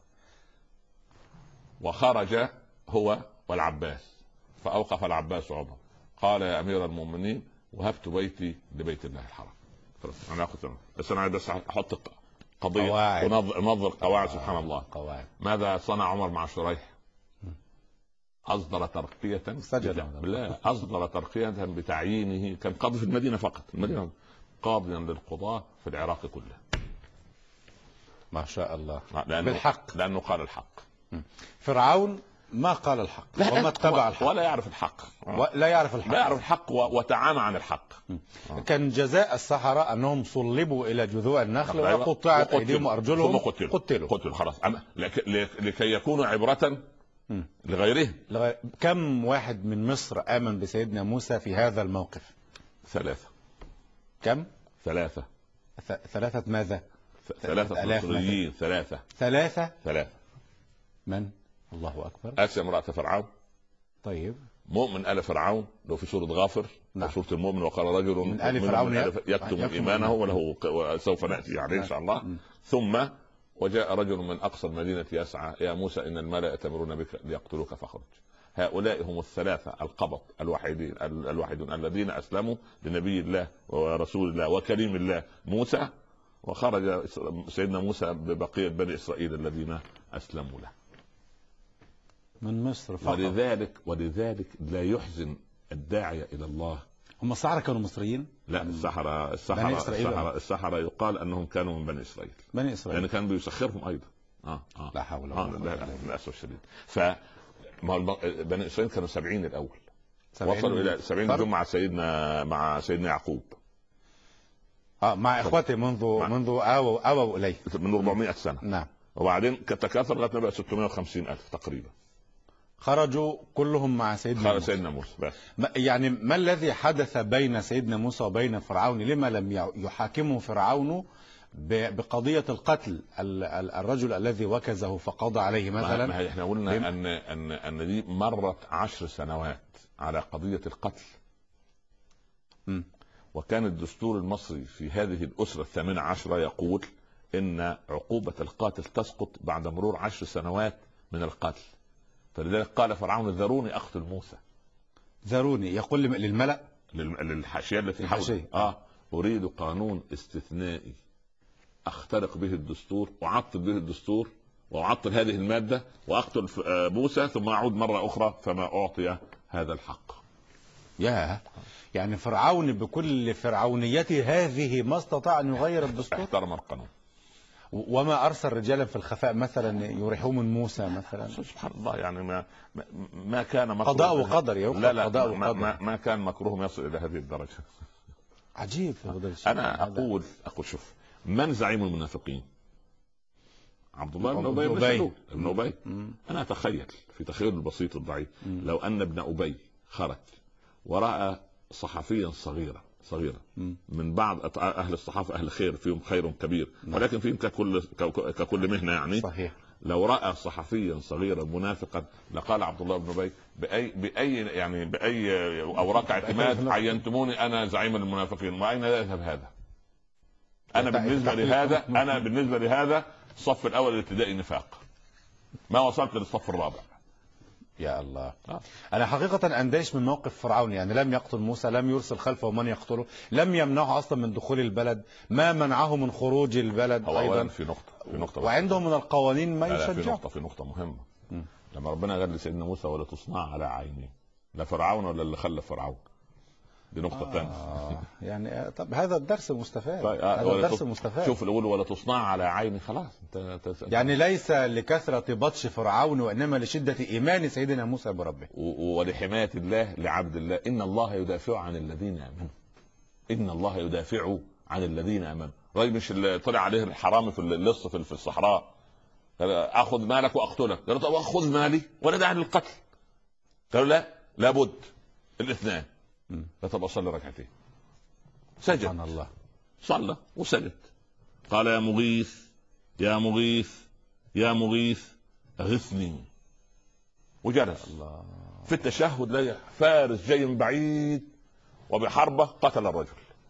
وخرج هو والعباس، فأوقف العباس عمر. قال يا أمير المؤمنين وهبت بيتي لبيت الله الحرام. انا اخذ بس انا عايز احط قضيه ونظر قواعد. سبحان الله. ماذا صنع عمر مع شريح؟ اصدر ترقيه بتعيينه. كان قاضي في المدينه فقط، المدينه، قاضيا للقضاه في العراق كله. ما شاء الله. بالحق، لانه قال الحق. فرعون ما قال الحق وما اتبع الحق ولا يعرف الحق. لا يعرف الحق وتعامى عن الحق. كان جزاء السحرة أنهم صلبوا إلى جذوع النخل وقطعت أيديهم وأرجلهم، قتلوا خلاص، لكي يكونوا عبرة لغيرهم. كم واحد من مصر آمن بسيدنا موسى في هذا الموقف؟ 3. كم؟ 3. 3 ماذا؟ 3 مصريين. 3. من؟ الله أكبر. آسيا امرأة فرعون. طيب. مؤمن آل فرعون لو في سورة غافر. نعم. سورة المؤمن وقال رجل من آل فرعون يكتم إيمانه وله سوف نأتي عليه إن شاء الله. ثم وجاء رجل من أقصى المدينة يسعى يا موسى إن الملأ يأتمرون بك ليقتلوك فاخرج. هؤلاء هم 3 القبط الوحيدون الذين أسلموا لنبي الله ورسول الله وكريم الله موسى، وخرج سيدنا موسى ببقية بني إسرائيل الذين أسلموا له من مصر فقط. ولذلك لا يحزن الداعية إلى الله هم السحرة كانوا مصريين؟ لا، السحرة يقال انهم كانوا من بني اسرائيل. بني اسرائيل يعني كان بيسخرهم ايضا. لا حول ولا قوة لا للاسف الشديد. بني اسرائيل كانوا 70 الاول، 70 وصلوا الى 70 جم مع سيدنا يعقوب. مع اخوته منذ اووا اليه من 400 سنه. نعم. وبعدين تكاثر لغايه ما بقى 650 الف تقريبا. خرجوا كلهم مع سيدنا موسى. بس يعني ما الذي حدث بين سيدنا موسى وبين فرعون؟ لما لم يحاكمه فرعون بقضية القتل الرجل الذي وكزه فقضى عليه مثلا؟ ما احنا قلنا ان دي مرت 10 سنوات على قضية القتل. وكان الدستور المصري في هذه الأسرة 18 يقول ان عقوبة القاتل تسقط بعد مرور 10 سنوات من القتل. فلذلك قال فرعون ذروني اقتل موسى. ذروني يقول للملأ، للحاشية التي حوله. اريد قانون استثنائي اخترق به الدستور واعطل به الدستور واعطل هذه المادة واقتل موسى ثم اعود مرة اخرى فما اعطي هذا الحق. يعني فرعون بكل فرعونيته هذه ما استطاع ان يغير الدستور. احترم القانون. وما ارسل رجالا في الخفاء مثلا يريحوا من موسى مثلا. سبحان الله. يعني ما كان مكروه. قضاء وقدر يا لا قضاء وقدر. ما كان مكروه يصل الى هذه الدرجه. عجيب. انا اقول شوف، من زعيم المنافقين؟ عبد الله بن ابي. انا اتخيل في تخيل البسيط الضعيف لو ان ابن ابي خرج وراى صحفيا صغيرا من بعض اهل الصحافه اهل خير، فيهم خير كبير ولكن فيهم ككل مهنه يعني. صحيح. لو راى صحفيا صغيرا منافقا لقال عبد الله بن ابي باي اوراق اعتماد عينتموني انا زعيم المنافقين، واين يذهب هذا؟ انا بالنسبه لهذا الصف الاول الابتدائي نفاق، ما وصلت للصف الرابع. يا الله. أنا حقيقة أندهش من موقف فرعون. يعني لم يقتل موسى، لم يرسل خلفه من يقتله، لم يمنعه أصلا من دخول البلد، ما منعه من خروج البلد أيضا. في نقطة وعندهم من القوانين ما يشجع. في نقطة مهمة. لما ربنا قال لسيدنا موسى ولا تصنع على عيني، لا فرعون ولا اللي خلف فرعون. دي نقطة ثانية. يعني طب هذا الدرس المستفاد. هذا الدرس المستفاد. شوف الأول ولا تصنع على عيني، خلاص يعني ليس لكثرة بطش فرعون وإنما لشدة إيمان سيدنا موسى بربه ولحماية الله لعبد الله. إن الله يدافع عن الذين آمنوا. رجل مش اللي طلع عليه الحرامي في اللص في الصحراء أخذ مالك وأقتلك، قال طب أخذ مالي ولا داعي للقتل. قالوا لا، لابد الاثنان. طب أصلي ركعتين. سجد. سبحان الله. صلى وسجد. قال يا مغيث أغثني. وجلس. الله. في التشهد لقى فارس جاي من بعيد وبحربة قتل الرجل.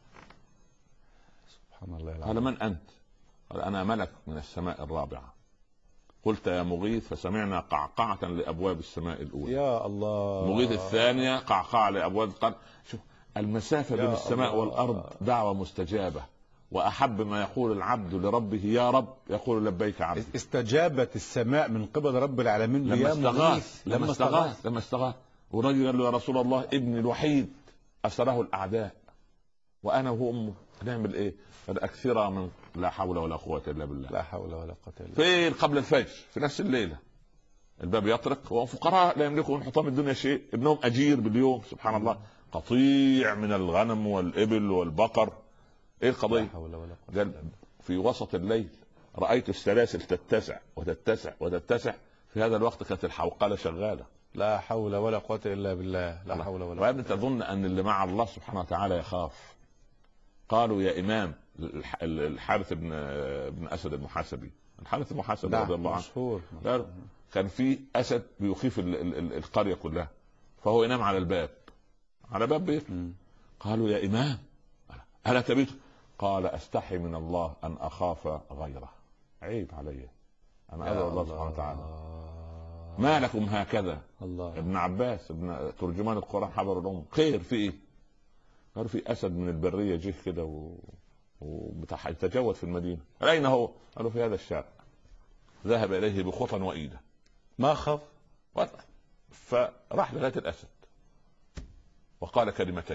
سبحان الله. قال من أنت؟ قال أنا ملك من السماء الرابعة. قلت يا مغيث فسمعنا قعقعة لأبواب السماء الأولى. يا الله. مغيث الثانية قعقعة لأبواب القلب. شوف المسافة بين السماء والأرض دعوة مستجابة، وأحب ما يقول العبد لربه يا رب يقول لبيك عبدي. استجابت السماء من قبل رب العالمين لما استغاث. والرجل قال له يا رسول الله ابني الوحيد أسره الأعداء وأنا وهو أمه، هنعمل إيه؟ قال أكثر من لا حول ولا قوة إلا بالله. لا حول ولا قوة إلا بالله. فين؟ قبل الفجر في نفس الليلة الباب يطرق وفقراء لا يملكوا من حطام الدنيا شيء، ابنهم أجير باليوم سبحان الله، قطيع من الغنم والإبل والبقر. ايه القضية؟ قال في وسط الليل رأيت السلاسل تتسع. في هذا الوقت كانت الحوقلة شغالة. لا حول ولا قوة إلا بالله. لا حول ولا قوة. وأنت تظن أن اللي مع الله سبحانه وتعالى يخاف؟ قالوا يا إمام الحارث بن أسد المحاسبي، الحارث المحاسبي رضي الله عنه، قالوا كان في أسد بيخيف القرية كلها، فهو ينام على الباب، على باب بيت. قالوا يا إمام ألا تبيت؟ قال أستحي من الله أن أخاف غيره، عيب علي أنا أدعو الله سبحانه وتعالى. ما لكم هكذا؟ الله. ابن عباس ابن ترجمان القرآن حبر الأم، خير في إيه؟ قالوا في أسد من البرية جه كده ويتجول في المدينة. أين هو؟ قالوا في هذا الشارع. ذهب إليه بخطى وإيده، ما خاف، فراح لغاية الأسد وقال كلمتين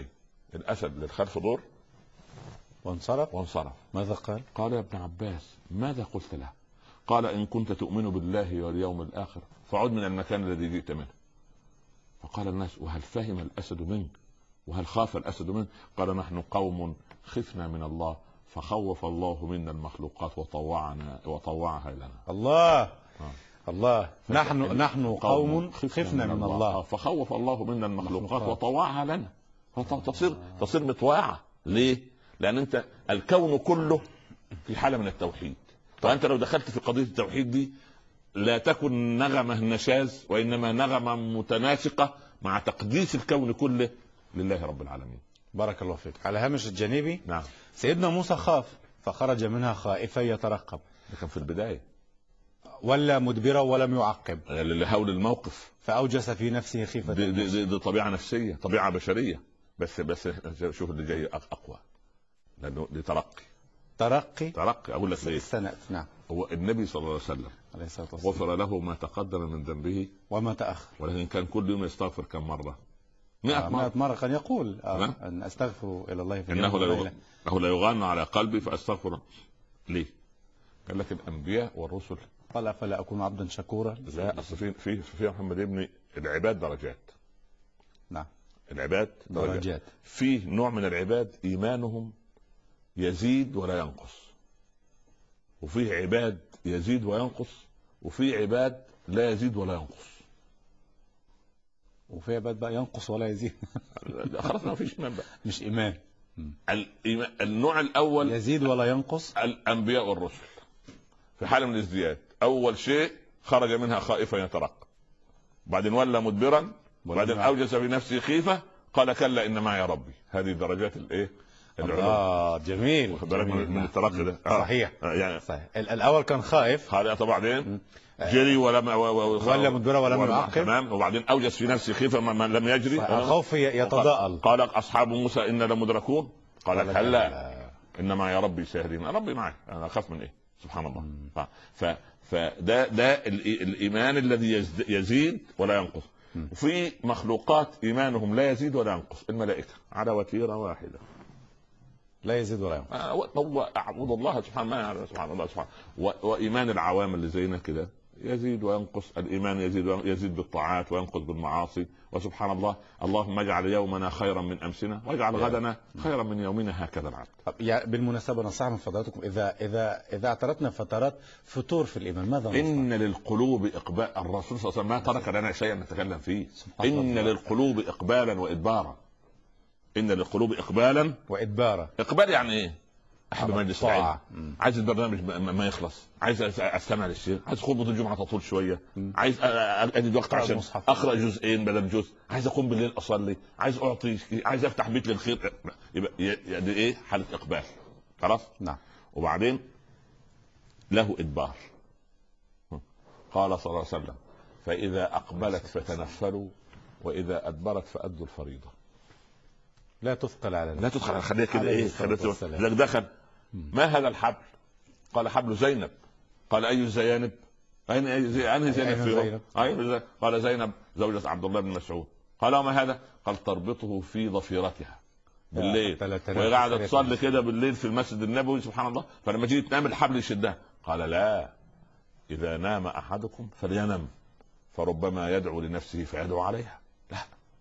الاسد للخلف دور وانصرف. ماذا قال؟ قال يا ابن عباس ماذا قلت له؟ قال ان كنت تؤمن بالله واليوم الاخر فعد من المكان الذي جئت منه. فقال الناس وهل فهم الاسد منك وهل خاف الاسد منك؟ قال نحن قوم خفنا من الله فخوف الله منا المخلوقات وطوعها لنا. الله الله نحن قوم خفنا من الله فخوف الله منا المخلوقات وطوعها لنا. تصير مطواعة. ليه؟ لأن أنت الكون كله في حالة من التوحيد، فأنت لو دخلت في قضية التوحيد دي لا تكن نغمة نشاز، وإنما نغمة متناسقة مع تقديس الكون كله لله رب العالمين. بارك الله فيك. على هامش الجانبي، نعم، سيدنا موسى خاف فخرج منها خائفا يترقب، لكن في البداية ولا مدبرا ولم يعقب لهول الموقف، فأوجس في نفسه خيفة. دي طبيعة نفسية، طبيعة بشرية، بس شوف اللي جاي أقوى، لأنه ترقي. أقول لك ليه؟ نعم. هو النبي صلى الله عليه وسلم غفر له ما تقدم من ذنبه وما تأخر، ولكن كان كل يوم يستغفر كم مرة؟ 100 مرة. كان يقول أن أستغفر إلى الله في إنه لا يغان على قلبي فأستغفر. ليه؟ قال لك الأنبياء والرسل قال فلا أكون عبدا شكورا. لا، أصل في محمد ابن العباد درجات. نعم، العباد درجات. في نوع من العباد إيمانهم يزيد ولا ينقص، وفيه عباد يزيد وينقص، وفي عباد لا يزيد ولا ينقص، وفي عباد بقى ينقص ولا يزيد. خلاص ما فيش إيمان بقى، مش إيمان. النوع الأول يزيد ولا ينقص، الأنبياء والرسل في حالة من الازدياد. أول شيء خرج منها خائفا يترقب، بعدين ولى مدبرا، بعدين أوجس في نفسه خيفة، قال كلا إن معي ربي. هذه درجات الإيه؟ جميل. من الترقي ده. صحيح. يعني صحيح. الأول كان خائف، بعدين جري ولا مدبرا ولم يعقب، تمام، وبعدين أوجس في نفسه خيفة ما لم يجري، الخوف يتضاءل. قال أصحاب موسى إن لمدركون، قال كلا إن معي ربي سيهدين. ربي معي، أنا أخاف من إيه؟ سبحان الله. فده الإيمان الذي يزيد ولا ينقص. وفي مخلوقات إيمانهم لا يزيد ولا ينقص، الملائكة على وتيرة واحدة، لا يزيد ولا ينقص. هو أعبد الله سبحانه سبحانه. وإيمان العوام اللي زينا كده يزيد وينقص. الإيمان يزيد بالطاعات وينقص بالمعاصي. وسبحان الله، اللهم اجعل يومنا خيرا من أمسنا واجعل غدنا خيرا من يومنا، هكذا العبد. بالمناسبة نصح من فضلاتكم، إذا اعترضنا فترات فتور في الإيمان ماذا نصنع؟ إن للقلوب إقبال. الرسول صلى الله عليه وسلم ما ترك لنا شيئا نتكلم فيه. إن للقلوب إقبالا وإدبارا. إن للقلوب إقبالا وإدبارا. إقبال يعني إيه؟ أحب مجلس العلم، عايز البرنامج ما يخلص، عايز أستمع للشيء، عايز خطبة الجمعة تطول شوية، عايز أجد وقت عشان أقرأ جزئين بدل جزء، عايز أقوم بالليل أصلي، عايز أعطي، عايز أفتح بيت للخير. يبقى دي إيه؟ حالة إقبال. خلاص؟ نعم. وبعدين له إدبار. قال صلى الله عليه وسلم فإذا أقبلت فتنفلوا وإذا أدبرت فأدوا الفريضة. لا تثقل على لا تدخل على خليها كده. ايه لك دخل؟ ما هذا الحبل؟ قال حبل زينب. قال اي الزيانب؟ انهي زينب؟ قال زينب زوجة عبد الله بن مسعود. قال وما هذا؟ قال تربطه في ضفيرتها بالليل، وهي قاعده تصلي كده بالليل في المسجد النبوي. سبحان الله. فلما تيجي تنام الحبل يشدها. قال لا، اذا نام احدكم فلينم، فربما يدعو لنفسه فيدعو عليها. لا،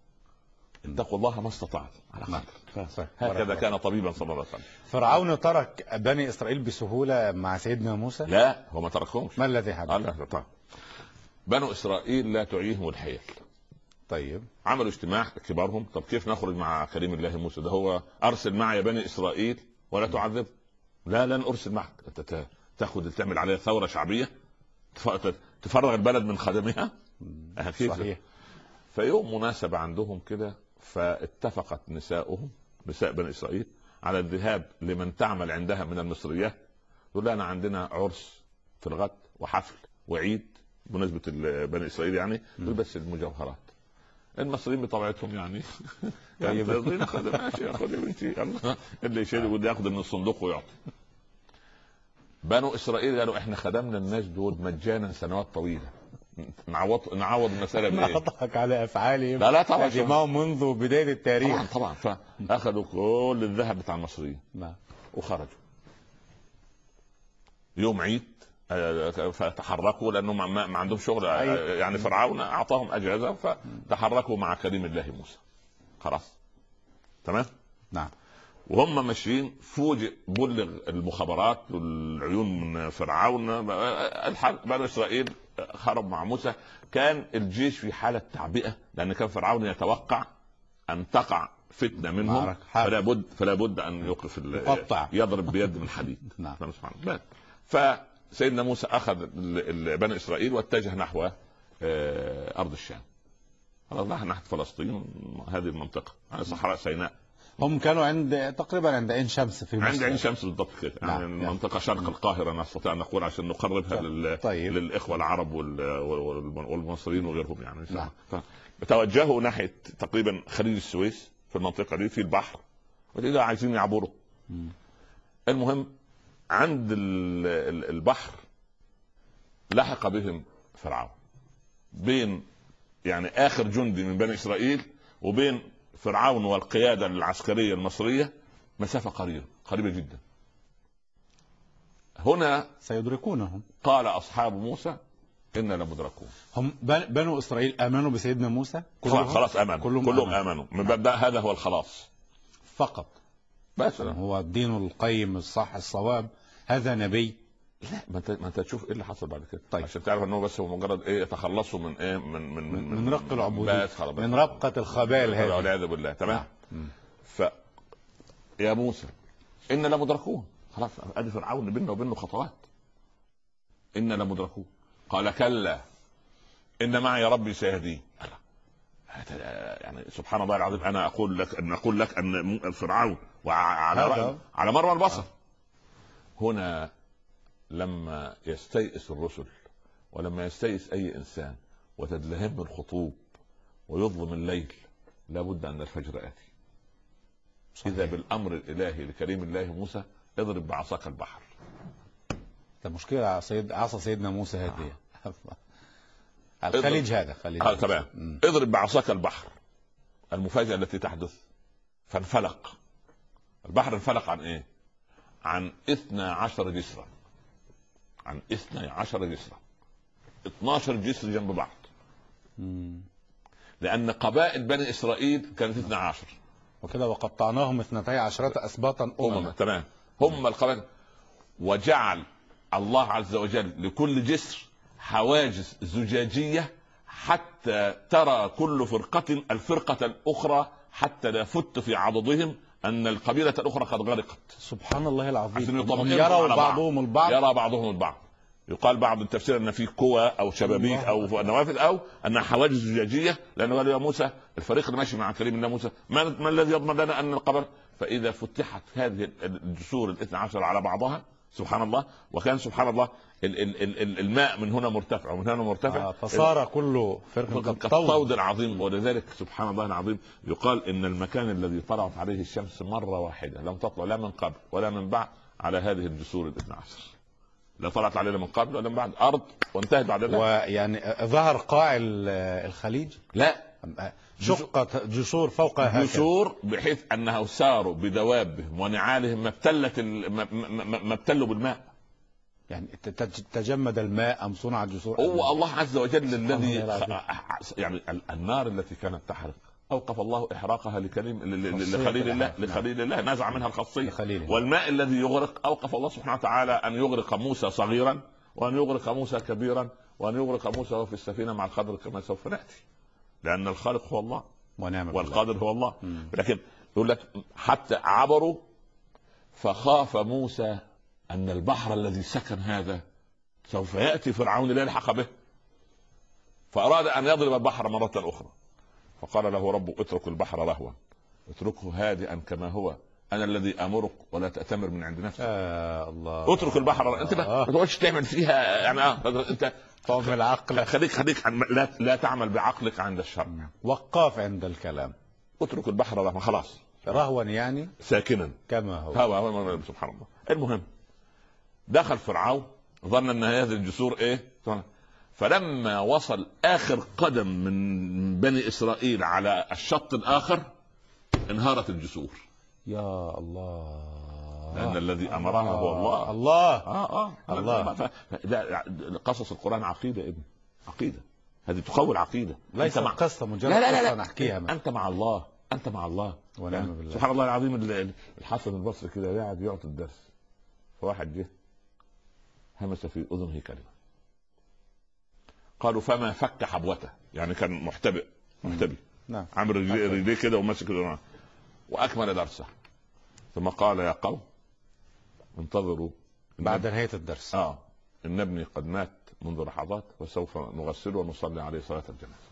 اتقوا الله ما استطعت على قدر. هكذا كان طبيبا صلى الله عليه وسلم. فرعون ترك بني إسرائيل بسهولة مع سيدنا موسى؟ لا، هو ما تركهمش. ما الذي حدث؟ بنو إسرائيل لا تعيهم الحيل. طيب، عملوا اجتماع كبارهم. طب كيف نخرج مع كريم الله موسى؟ ده هو أرسل معي بني إسرائيل ولا تعذب. لا، لن أرسل معك. تاخذ تعمل عليها ثورة شعبية، تفرغ البلد من خدمها. صحيح. فيوم مناسبة عندهم كده، فاتفقت نساء بني إسرائيل على الذهاب لمن تعمل عندها من المصريات. يقول أنا عندنا عرس في الغد وحفل وعيد بمناسبة بني إسرائيل، يعني دول بس المجوهرات. المصريين بطبيعتهم يعني ماشي، خذ يا بنتي اللي يشيل واللي ياخذ من الصندوق ويعطي. بنو إسرائيل قالوا احنا خدمنا الناس دول مجانا سنوات طويلة، نعوض المساله بايه؟ نضحك على افعالهم. لا طبعا، ما هو منذ بدايه التاريخ. طبعا فاخذوا كل الذهب بتاع المصريين وخرجوا يوم عيد. فتحركوا لانهم ما عندهم شغل، يعني فرعون اعطاهم اجازه فتحركوا مع كريم الله موسى. خلاص تمام. نعم. وهم ماشيين فوجئ بلغ المخابرات والعيون من فرعون بني اسرائيل خرج مع موسى. كان الجيش في حاله تعبئه لان كان فرعون يتوقع ان تقع فتنه منهم، فلا بد ان يوقف يضرب بيد من حديد. نعم. فسيدنا موسى اخذ بني اسرائيل واتجه نحو ارض الشام. راح ناحيه فلسطين، هذه المنطقه على صحراء سيناء. هم كانوا تقريبا عند عين شمس في مصر. عند عين شمس بالضبط كده. يعني المنطقه شرق القاهره نستطيع ان نقول عشان نقربها للاخوه العرب والمصريين وغيرهم يعني. فتوجهوا ناحيه تقريبا خليج السويس، في المنطقه دي في البحر، واذا عايزين يعبروا. المهم عند البحر لحق بهم فرعون، بين يعني اخر جندي من بني اسرائيل وبين فرعون والقياده العسكريه المصريه مسافه قريبه جدا. هنا سيدركونهم. قال اصحاب موسى إنا لمدركون. هم بنو اسرائيل امنوا بسيدنا موسى خلاص امنوا كلهم امنوا من باب هذا هو الخلاص فقط. بس هو الدين القيم الصح الصواب. هذا نبي. لا ما انت تشوف ايه اللي حصل بعد كده. طيب. عشان تعرف انه بس هو مجرد يتخلصوا من من رق العبودية، من رقة الخبال هذه والعياذ بالله. تمام. يا موسى إنا لمدركون. خلاص ادي فرعون بيننا وبينه خطوات. إنا لمدركون. قال كلا إن معي ربي سيهدين. يعني سبحان الله العظيم. انا اقول لك ان فرعون على مرمى البصر. هنا لما يستيئس الرسل ولما يستيئس اي انسان وتدلهم الخطوب ويظلم الليل لابد ان الفجر اتي. اذا بالامر الالهي لكريم الله موسى اضرب بعصاك البحر. المشكله عصا سيدنا موسى هذه الخليج هذا خليج. تمام. اضرب بعصاك البحر. المفاجأة التي تحدث فانفلق البحر. انفلق عن ايه؟ عن 12 جسرا. عن 12 جسرا. 12 جسر جنب بعض. لأن قبائل بني إسرائيل كانت 12. وكده وقطعناهم 12 أسباطا أمما. تمام. هم القبائل. وجعل الله عز وجل لكل جسر حواجز زجاجية حتى ترى كل فرقة الفرقة الأخرى، حتى لا فت في عضدهم أن القبيلة الأخرى قد غرقت. سبحان الله العظيم. يرى بعضهم البعض. يقال بعض التفسير أن في قوى أو شبابيك أو نوافذ أو أنها حواجز زجاجية، لأنه قال يا موسى الفريق اللي ماشي مع كريم الله موسى ما الذي يضمن لنا أن القبر. فإذا فتحت هذه الجسور 12 على بعضها سبحان الله. وكان سبحان الله الماء من هنا مرتفع ومن هنا مرتفع. فصار كله فرق كالطود العظيم. ولذلك سبحان الله العظيم يقال ان المكان الذي طلعت عليه الشمس مرة واحدة لم تطلع لا من قبل ولا من بعد على هذه الجسور 12. لا طلعت علينا من قبل ولا من بعد. ارض وانتهت بعد ذلك. ويعني ظهر قاع الخليج. لا شقت جسور فوقها جسور بحيث انه ساروا بدوابهم ونعالهم ما ابتلوا بالماء. يعني تجمد الماء ام صنع الجسور. هو الله عز وجل الذي يعني النار التي كانت تحرق اوقف الله احراقها لخليل الله نزع منها الخاصيه. والماء الذي يغرق اوقف الله سبحانه وتعالى ان يغرق موسى صغيرا وان يغرق موسى كبيرا وان يغرق موسى في السفينه مع الخضر كما سوف ناتي. لأن الخالق هو الله والقادر هو الله. لكن يقول لك حتى عبروا فخاف موسى أن البحر الذي سكن هذا سوف يأتي فرعون لا يلحق به، فأراد أن يضرب البحر مرة أخرى. فقال له ربه اترك البحر رهوا اتركه هادئا كما هو أنا الذي أمرك ولا تأتمر من عند نفسك. الله. اترك البحر. أنت ما تقعدش تعمل فيها يعني أنت طعم العقل. خليك لا تعمل بعقلك عند الشر. وقاف عند الكلام. اترك البحر رهوا. خلاص رهوا يعني ساكنا كما هو. سبحان الله. المهم دخل فرعون ظن ان هذه الجسور ايه فلما وصل آخر قدم من بني إسرائيل على الشط الآخر انهارت الجسور. يا الله، لأن الذي أمرها هو الله. الله. ده قصص القرآن عقيدة ابن، عقيدة. هذه تقوي العقيدة. ليس قصة مجرد قصة نحكيها. أنت مع الله، أنت مع الله ونعم بالله. سبحان الله العظيم. الحسن البصري كده قاعد يعطي الدرس، فواحد جه همس في أذنه كلمة، قالوا فما فك حبوته، يعني كان محتبئ. نعم. عامل رجليه كده وماسك واكمل درسه، ثم قال يا قوم انتظروا بعد نهاية الدرس ان ابني قد مات منذ لحظات وسوف نغسله ونصلي عليه صلاة الجنازة.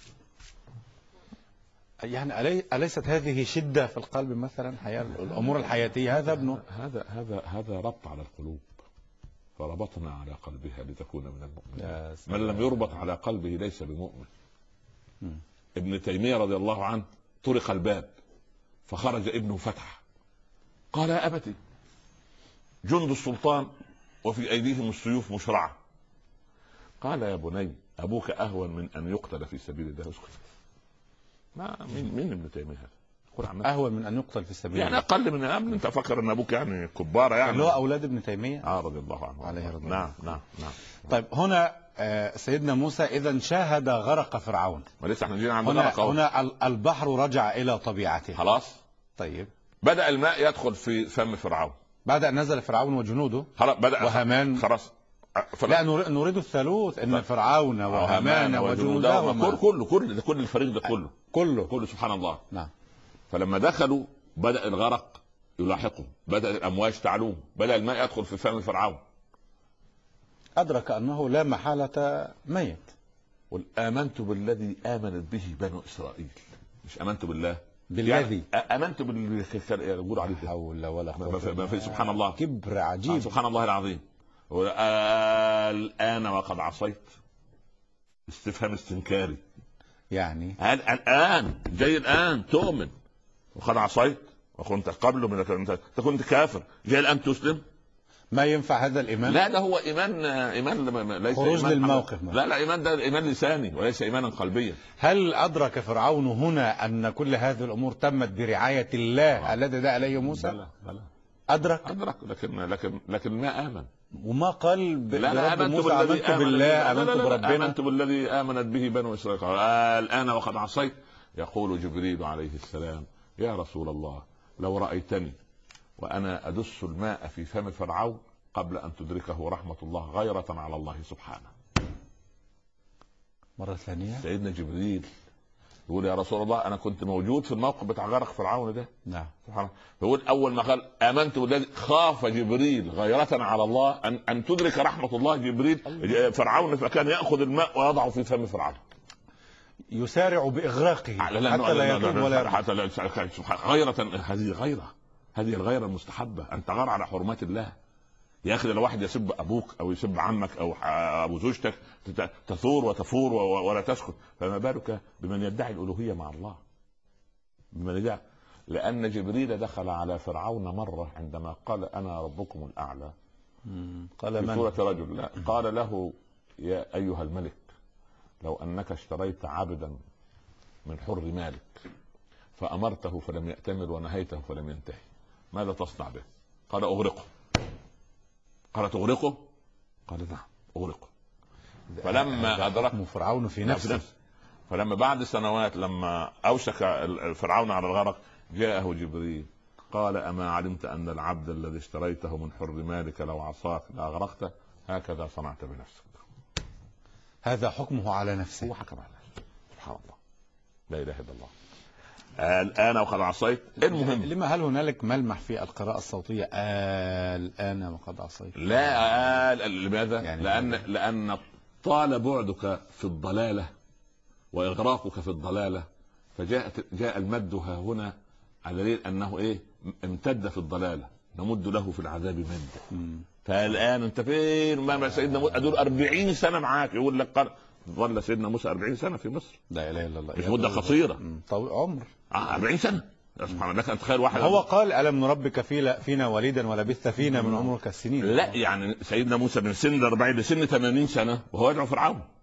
يعني أليست هذه شدة في القلب مثلا، الأمور الحياتية؟ هذا ابنه، هذا ربط على القلوب، فربطنا على قلبها لتكون من المؤمنين. من لم يربط على قلبه ليس بمؤمن. ابن تيمية رضي الله عنه طرق الباب فخرج ابنه فتح، قال يا أبتي جند السلطان وفي أيديهم السيوف مشرعة. قال يا بني أبوك أهون من أن يقتل في سبيل الله. اسكت. ما مين ابن تيمية هذا؟ أهون من أن يقتل في سبيل يعني أقل من أمن. أنت فكر أن أبوك يعني كبارة يعني اللي هو أولاد ابن تيمية رضي الله عنه عليه رضي الله. نعم. طيب هنا سيدنا موسى إذا شاهد غرق فرعون. ولسه احنا جينا عند غرق. هنا البحر رجع إلى طبيعته خلاص. طيب بدأ الماء يدخل في فم فرعون بعد أن نزل فرعون وجنوده بدأ وهامان. خلاص. لا نريد الثالوث ان فرعون وهامان وجنوده كل الفريق ده كله سبحان الله. نعم. فلما دخلوا بدأ الغرق يلاحقهم، بدأ الأمواج تعلوه، بدأ الماء يدخل في فم فرعون. أدرك أنه لا محالة ميت. قل آمنت بالذي آمنت به بنو إسرائيل، مش آمنت بالله بالذي يعني آمنت بالذي يقول عليه حول ولا قوة. سبحان الله، كبر عجيب. سبحان الله العظيم. الآن وقد عصيت، استفهام استنكاري. يعني الآن جاي الآن تؤمن وقد عصيت وكنت قبله من انت كنت كافر، جاي الآن تسلم. ما ينفع هذا الإيمان. لا ده هو إيمان ليس خروج للموقف. لا إيمان ده إيمان لساني وليس إيمانا قلبيا. هل أدرك فرعون هنا أن كل هذه الأمور تمت برعاية الله الذي دعا عليه موسى؟ لا. أدرك لكن ما آمن. وما قال برب موسى آمنت بالله آمنت بربنا آمنت بالذي آمنت به بنو إسرائيل. الآن وقد عصيت. يقول جبريل عليه السلام يا رسول الله لو رأيتني وأنا أدس الماء في فم فرعون قبل أن تدركه رحمة الله غيرة على الله سبحانه. مرة ثانية سيدنا جبريل يقول يا رسول الله أنا كنت موجود في الموقف بتاع غرق فرعون ده. نعم. سبحانه. فيقول أول ما قال آمنت بالذي، خاف جبريل غيرة على الله أن تدرك رحمة الله جبريل فرعون، فكان يأخذ الماء ويضعه في فم فرعون، يسارع بإغراقه حتى لا يتوب ولا يرجع. غيرة، هذه الغيرة المستحبة، أن تغار على حرمات الله. يا أخي لو واحد يسب أبوك أو يسب عمك أو أبو زوجتك تثور وتفور ولا تسكت، فما بالك بمن يدعي الألوهية مع الله؟ بمن يدعي. لأن جبريل دخل على فرعون مرة عندما قال أنا ربكم الأعلى، قال في سورة رجل، لا قال له يا أيها الملك لو أنك اشتريت عبدا من حر مالك فأمرته فلم يأتمر ونهيته فلم ينتهي ماذا تصنع به؟ قال أغرقه. قال تغرقه؟ قال نعم أغرقه. فلما أدرك فرعون في نفسه، فلما بعد سنوات لما أوشك فرعون على الغرق جاءه جبريل قال أما علمت أن العبد الذي اشتريته من حر مالك لو عصاك لأغرقته؟ هكذا صنعت بنفسك. هذا حكمه على نفسه. هو حكم على نفسه. سبحان الله، لا إله إلا الله. الآن وقد عصيت. المهم لما هل هنالك ملمح في القراءة الصوتية الآن وقد عصيت؟ لا لماذا؟ يعني لأن طال بعدك في الضلالة وإغراقك في الضلالة، فجاء المد ها هنا على دليل أنه امتد في الضلالة، نمد له في العذاب مد. فالآن أنت فين؟ ما سيدنا موسى أدور 40 سنة معاك، يقول لك ظل سيدنا موسى 40 سنة في مصر. لا إله إلا الله، مش مدة قصيرة، طويل عمر 40 سنة. سبحان الله، تخيل واحد هو قال ألم نربك فينا وليدا ولبثت فينا من عمرك السنين. لا يعني سيدنا موسى من سن 40 لسن 80 سنة وهو يدعو فرعون.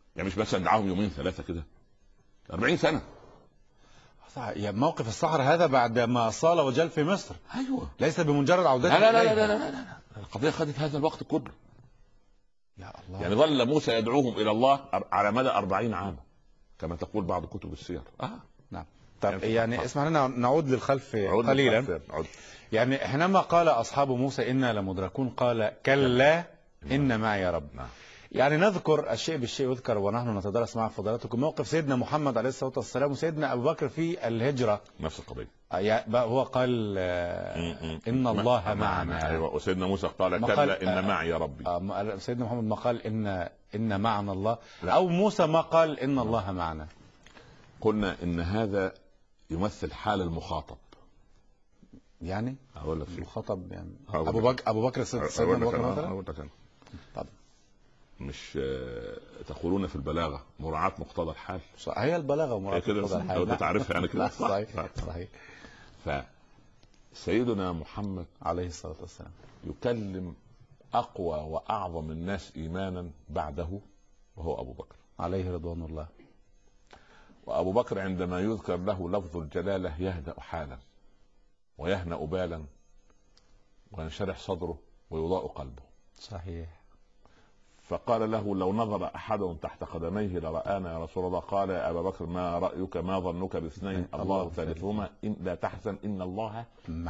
يعني مش مثلا دعاهم يومين ثلاثه كده، 40 سنه. يعني موقف الصحراء هذا بعد ما صال وجل في مصر، ايوه، ليس بمجرد عودته لا لا لا إليها. لا لا لا, لا. القضيه خدت هذا الوقت كله. يا الله. يعني ظل موسى يدعوهم الى الله على مدى 40 عاما كما تقول بعض كتب السير. نعم. طب يعني اسمح لنا نعود للخلف قليلا. عود. يعني حينما قال أصحاب موسى إنا لمدركون قال كلا إن معي رب. نعم. يعني نذكر الشيء بالشيء يذكر ونحن نتدرس مع فضلاتكم موقف سيدنا محمد عليه الصلاة والسلام وسيدنا أبو بكر في الهجرة. نفس القضية. هو قال إن الله معنا. أيوة. وسيدنا موسى قال كلا إن معي ربي. سيدنا محمد ما قال إن معنا الله، أو موسى ما قال إن الله معنا. قلنا إن هذا يمثل حال المخاطب. يعني أقول لك المخاطب يعني أبو بكر سيدنا أبو بكر مثلا. طب مش تقولون في البلاغة مراعاة مقتضى الحال. هي البلاغة ومراعاة مقتضى الحال. أنت تعرفها يعني كده. صحيح. فسيدنا محمد عليه الصلاة والسلام يكلم أقوى وأعظم الناس إيمانا بعده وهو أبو بكر عليه رضوان الله. وأبو بكر عندما يذكر له لفظ الجلالة يهدأ حالا ويهنأ بالا وينشرح صدره ويضاء قلبه. صحيح. فقال له لو نظر أحدهم تحت قدميه لرآنا يا رسول الله. قال يا أبا بكر ما رأيك ما ظنك باثنين الله ثالثهما إن لا تحزن إن الله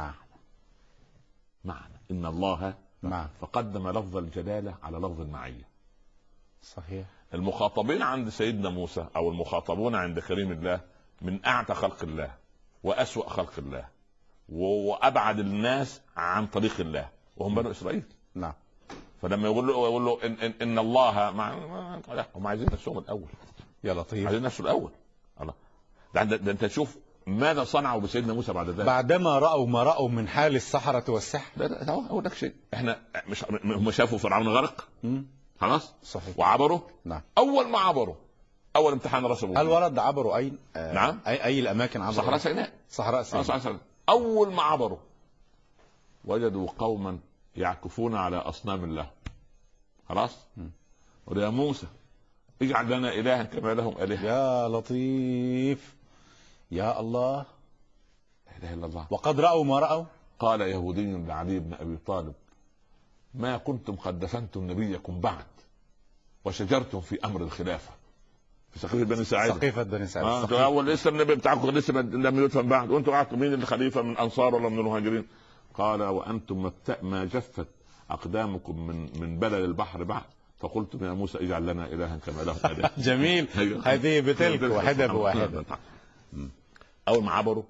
معنا إن الله معنا. فقدم لفظ الجلالة على لفظ المعية. صحيح. المخاطبين عند سيدنا موسى أو المخاطبون عند كريم الله من أعتى خلق الله وأسوأ خلق الله وأبعد الناس عن طريق الله وهم بنو إسرائيل. نعم. فلما يقول له إن الله هم عايزين نفسهم الأول. يا لطيف. عايزين نفسه الأول. الله. ده أنت تشوف ماذا صنعوا بسيدنا موسى بعد ذلك. بعدما رأوا ما رأوا من حال السحرة والسحر. لا أقول لك شيء. إحنا مش هم شافوا فرعون غرق. خلاص. صحيح. وعبروا. نعم. أول ما عبروا أول امتحان رسبوا. هل ورد عبروا أين؟ نعم. أي الأماكن عبروا؟ صحراء سيناء. صحراء سيناء. أول ما عبروا وجدوا قوما يعكفون على أصنام الله. خلاص. ويا موسى اجعل لنا إلها كما لهم آلهة. يا لطيف. يا الله. لا إله إلا الله. وقد رأوا ما رأوا. قال يهودي لعلي بن أبي طالب ما كنتم قد دفنتم نبيكم بعد وشجرتم في أمر الخلافة في سقيفة بني ساعدة. سقيفة بني ساعدة. أول لسه النبي بتاعكم لسه لم يدفن بعد وأنتم قاعدين مين الخليفة من أنصار ولا من المهاجرين. قال وأنتم ما جفت أقدامكم من بلل البحر بعد فقلتم يا موسى اجعل لنا إلها كما لهم آلهة. جميل. هذه بتلك واحدة بواحدة. أول ما عبروا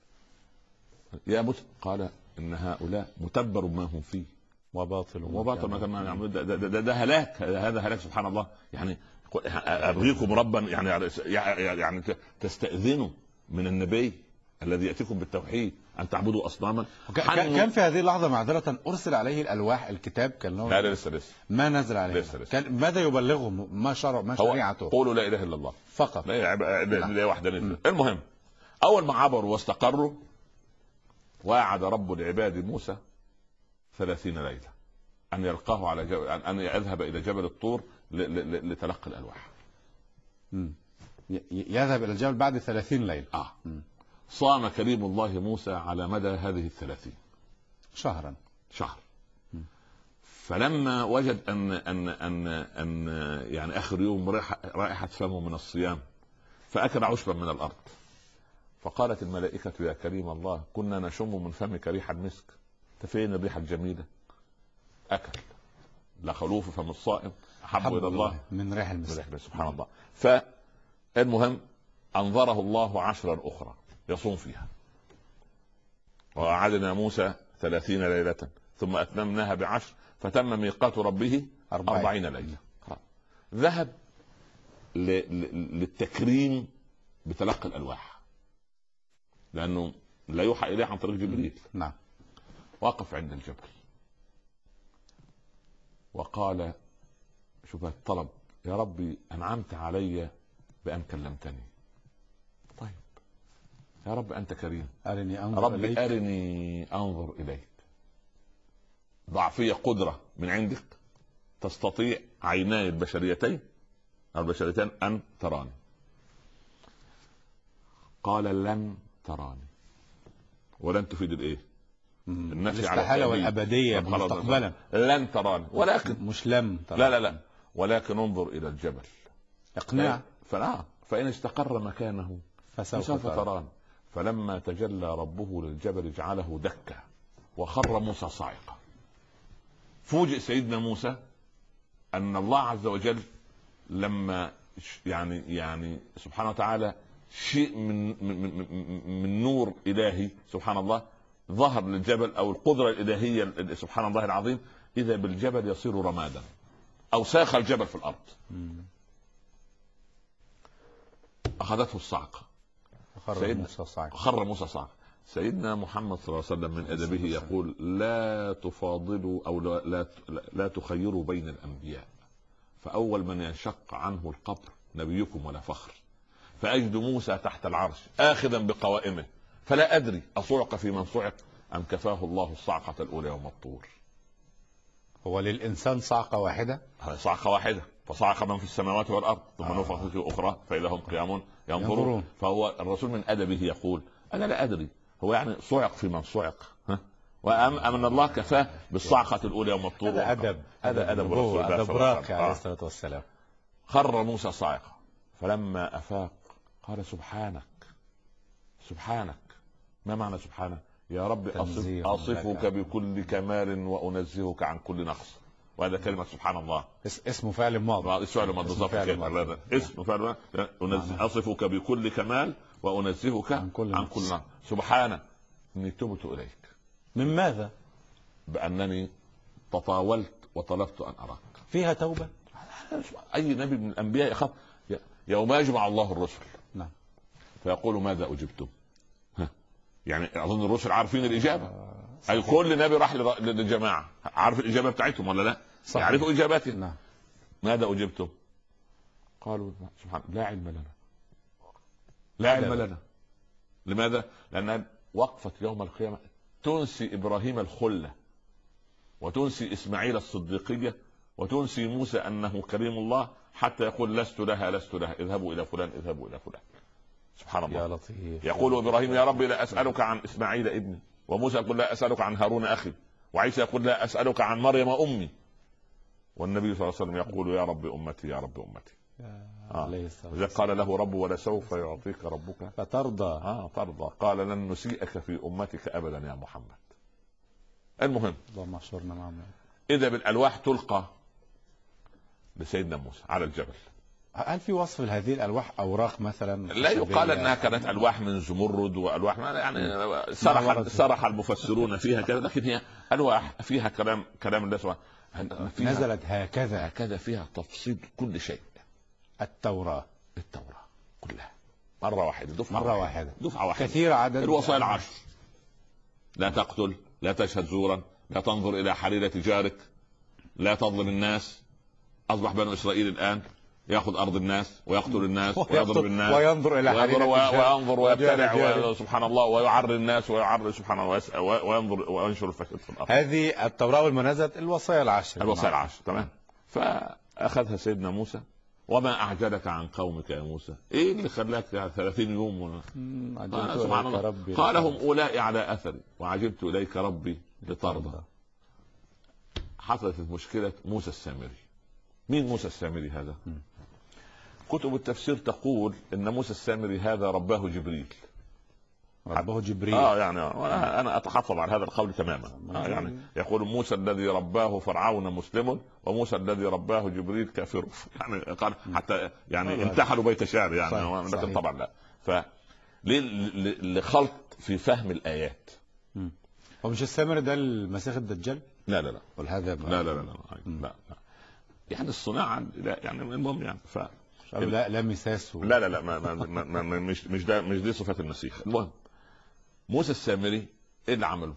يا موسى قال إن هؤلاء متبر ما هم فيه وباطل ما كانوا يعملون. ده هلاك. هذا هلاك سبحان الله. يعني أبغيكم ربا يعني تستأذنوا من النبي الذي يأتيكم بالتوحيد أن تعبدوا أصناما. كان في هذه اللحظة معذرة أرسل عليه الألواح الكتاب كان لا لسه ما نزل عليه لسه. كان ماذا يبلغهم ما شريعته؟ قولوا لا إله إلا الله فقط. لا واحدة. المهم أول ما عبروا واستقروا وعد رب العباد موسى 30 ليلة أن يلقاه على جبل أن يذهب إلى جبل الطور لتلقي الألواح. يذهب إلى الجبل بعد 30 ليلة. صام كريم الله موسى على مدى هذه 30 شهر. فلما وجد أن يعني آخر يوم رائحة فمه من الصيام فأكل عشبا من الأرض. فقالت الملائكة يا كريم الله كنا نشم من فمك ريح المسك فين الريحة الجميلة. أكل لخلوف فم الصائم أحب إلى الله من ريح المسك. سبحان الله. فالمهم أنظره الله 10 أخرى يصوم فيها. ووعدنا موسى 30 ليلة ثم أتممناها ب10 فتم ميقات ربه 40 ليلة. ذهب للتكريم بتلقي الألواح لأنه لا يوحى إليه عن طريق جبريل. نعم. وقف عند الجبل وقال شوف الطلب يا ربي أنعمت علي بأن كلمتني. طيب يا رب أنت كريم أرني أنظر ربي إليك. أرني أنظر إليك. ضعفية قدرة من عندك تستطيع عيناي البشريتين البشريتان أن تراني. قال لن تراني، ولن تفيد الايه؟ النفي على الاستحالة والأبدية مستقبلا. لن تراني، ولكن مش لم تراني. لا ولكن انظر إلى الجبل اقناع. فإن استقر مكانه فسوف تراني. فلما تجلى ربه للجبل جعله دكا وخر موسى صاعقا. فوجئ سيدنا موسى أن الله عز وجل لما يعني سبحانه وتعالى شيء من نور إلهي سبحان الله ظهر للجبل، أو القدرة الإلهية سبحان الله العظيم، إذا بالجبل يصير رمادا أو ساخ الجبل في الأرض. أخذته الصعقة، خر موسى صعقة. سيدنا محمد صلى الله عليه وسلم من أدبه يقول: لا تفاضلوا أو لا تخيروا بين الأنبياء، فأول من ينشق عنه القبر نبيكم ولا فخر. فأجد موسى تحت العرش آخذا بقوائمه، فلا أدري أصعق في من صعق أم كفاه الله الصعقة الأولى يوم الطور. هو للإنسان صعقة واحدة؟ صعقة واحدة، فصعق من في السماوات والأرض ثم نفخ في أخرى فإذا هم قيام ينظرون. فهو الرسول من أدبه يقول: أنا لا أدري هو يعني صعق في من صعق، وأم أن الله كفاه بالصعقة الأولى يوم الطور. هذا أدب راقي عليه الصلاة والسلام. خر موسى صاعقة، فلما أفاق قال: سبحانك. ما معنى سبحانك؟ يا رب أصفك بكل كمال وأنزهك عن كل نقص. وهذا كلمة سبحان الله اسمه فعل ماضي. اسم فعل أصفك بكل كمال وأنزهك عن كل نقص. سبحانك إني تبت إليك. من ماذا؟ بأنني تطاولت وطلبت أن أراك. فيها توبة. أي نبي من الأنبياء يخاف يوم يجمع الله الرسل فيقول: ماذا أجبتم؟ يعني أظن الرسل عارفين الإجابة. أي كل نبي راح للجماعة عارف الإجابة بتاعتهم ولا لا؟ يعرفوا إجاباتهم. ماذا أجبتم؟ قالوا: سبحان لا علم لنا. لماذا؟ لأن وقفة يوم القيامة تنسي إبراهيم الخلة، وتنسي إسماعيل الصديقية، وتنسي موسى أنه كريم الله، حتى يقول: لست لها اذهبوا إلى فلان. سبحان الله. يا لطيف. يقول إبراهيم: يا ربي لا أسألك عن إسماعيل ابني. وموسى يقول: لا أسألك عن هارون أخي. وعيسى يقول: لا أسألك عن مريم أمي. والنبي صلى الله عليه وسلم يقول: يا رب أمتي يا رب أمتي. إذا قال له رب: ولسوف يعطيك ربك فترضى. ترضى. قال: لن نسيئك في أمتك أبدا يا محمد. المهم، اللهم احشرنا معهم. إذا بالألواح تلقى لسيدنا موسى على الجبل. هل في وصف لهذه الألواح أوراق مثلا؟ لا يقال أنها كانت ألواح من زمرد وألواح يعني سرح المفسرون فيها كذا، لكن هي ألواح فيها كلام الله سبحانه. نزلت هكذا فيها تفصيل كل شيء. التوراة كلها مرة واحدة، دفعة واحدة كثير عدد. الوصايا العشر: لا تقتل، لا تشهد زورا، لا تنظر إلى حريرة جارك، لا تظلم الناس. أصبح بنو إسرائيل الآن يأخذ أرض الناس ويقتل الناس ويضرب الناس وينظر إلى وينظر ويبتلع سبحان الله، ويعر الناس ويعر سبحان الله، وينظر وينشر الفساد في الأرض. هذه التوراة والمنازل الوصايا العشر. تمام. فأخذها سيدنا موسى: وما أعجلك عن قومك يا موسى؟ إيه اللي خلاك 30 يوم سبحان الله. قال: هم أولئك على أثري وعجبت إليك ربي لترضى. حصلت مشكلة موسى السامري. مين موسى السامري هذا؟ كتب التفسير تقول ان موسى السامري هذا رباه جبريل. يعني انا اتحفظ على هذا القول تماما. يعني يقول: موسى الذي رباه فرعون مسلم، وموسى الذي رباه جبريل كافر. يعني قال حتى يعني انتحلوا بيت شعر يعني. لكن طبعا لا. لخلط في فهم الايات. هو مش السامري ده المسيح الدجال؟ لا والهذا لا يعني الصناعة يعني المهم يعني لا مساس لا مش دي صفة المسيح. المهم موسى السامري ايه اللي عمله؟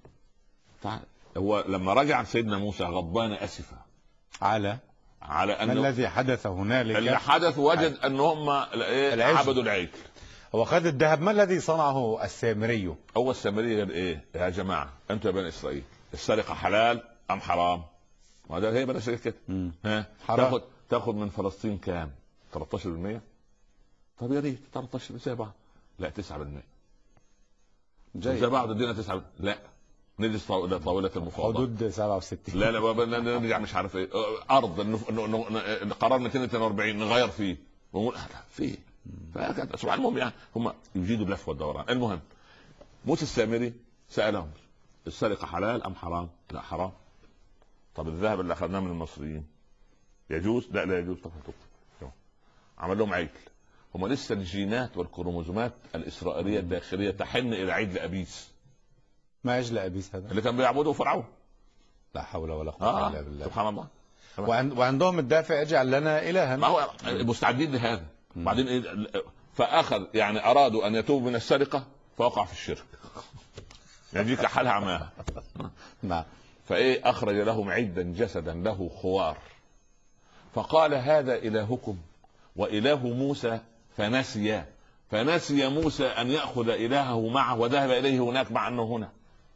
هو لما رجع سيدنا موسى غضبان اسفا على ما الذي حدث هنالك. اللي حدث وجد ان هم عبدوا العجل. هو خد الذهب. ما الذي صنعه السامري؟ هو السامري ايه يا جماعة؟ انتوا يا بني اسرائيل، السرقة حلال ام حرام؟ وهذا هي بلاش كده. حرام. تاخد من فلسطين كام؟ 13%. طب يا ريت 13 زي بعض، لا 9%. زي بعض ادينا 9، لا نجلس الى طاوله المفاوضات حدود 67. لا نرجع مش عارف ايه ارض قرار 242 نغير فيه ونقول فيه. سبحان المهم يعني هم يجيدوا اللف والدوران. المهم موسى السامري سالهم السرقه حلال ام حرام؟ لا حرام. طب الذهب اللي اخذناه من المصريين يجوز؟ لا لا يجوز. طب عمل لهم عجل. هم لسه الجينات والكروموزومات الاسرائيليه الداخليه تحن الى عجل ابيس. ما عجل ابيس هذا اللي كان بيعبده فرعون. لا حول ولا قوه الا بالله. سبحان الله. وعندهم الدافع اجعل لنا الها. ما هو مستعدين لهذا. بعدين إيه؟ فاخذ يعني ارادوا ان يتوب من السرقه فوقع في الشرك. يجيك حالها عماها. نعم. فايه اخرج لهم عجلا جسدا له خوار فقال هذا الهكم واله موسى فنسي موسى ان ياخذ الهه معه وذهب اليه هناك مع انه هنا.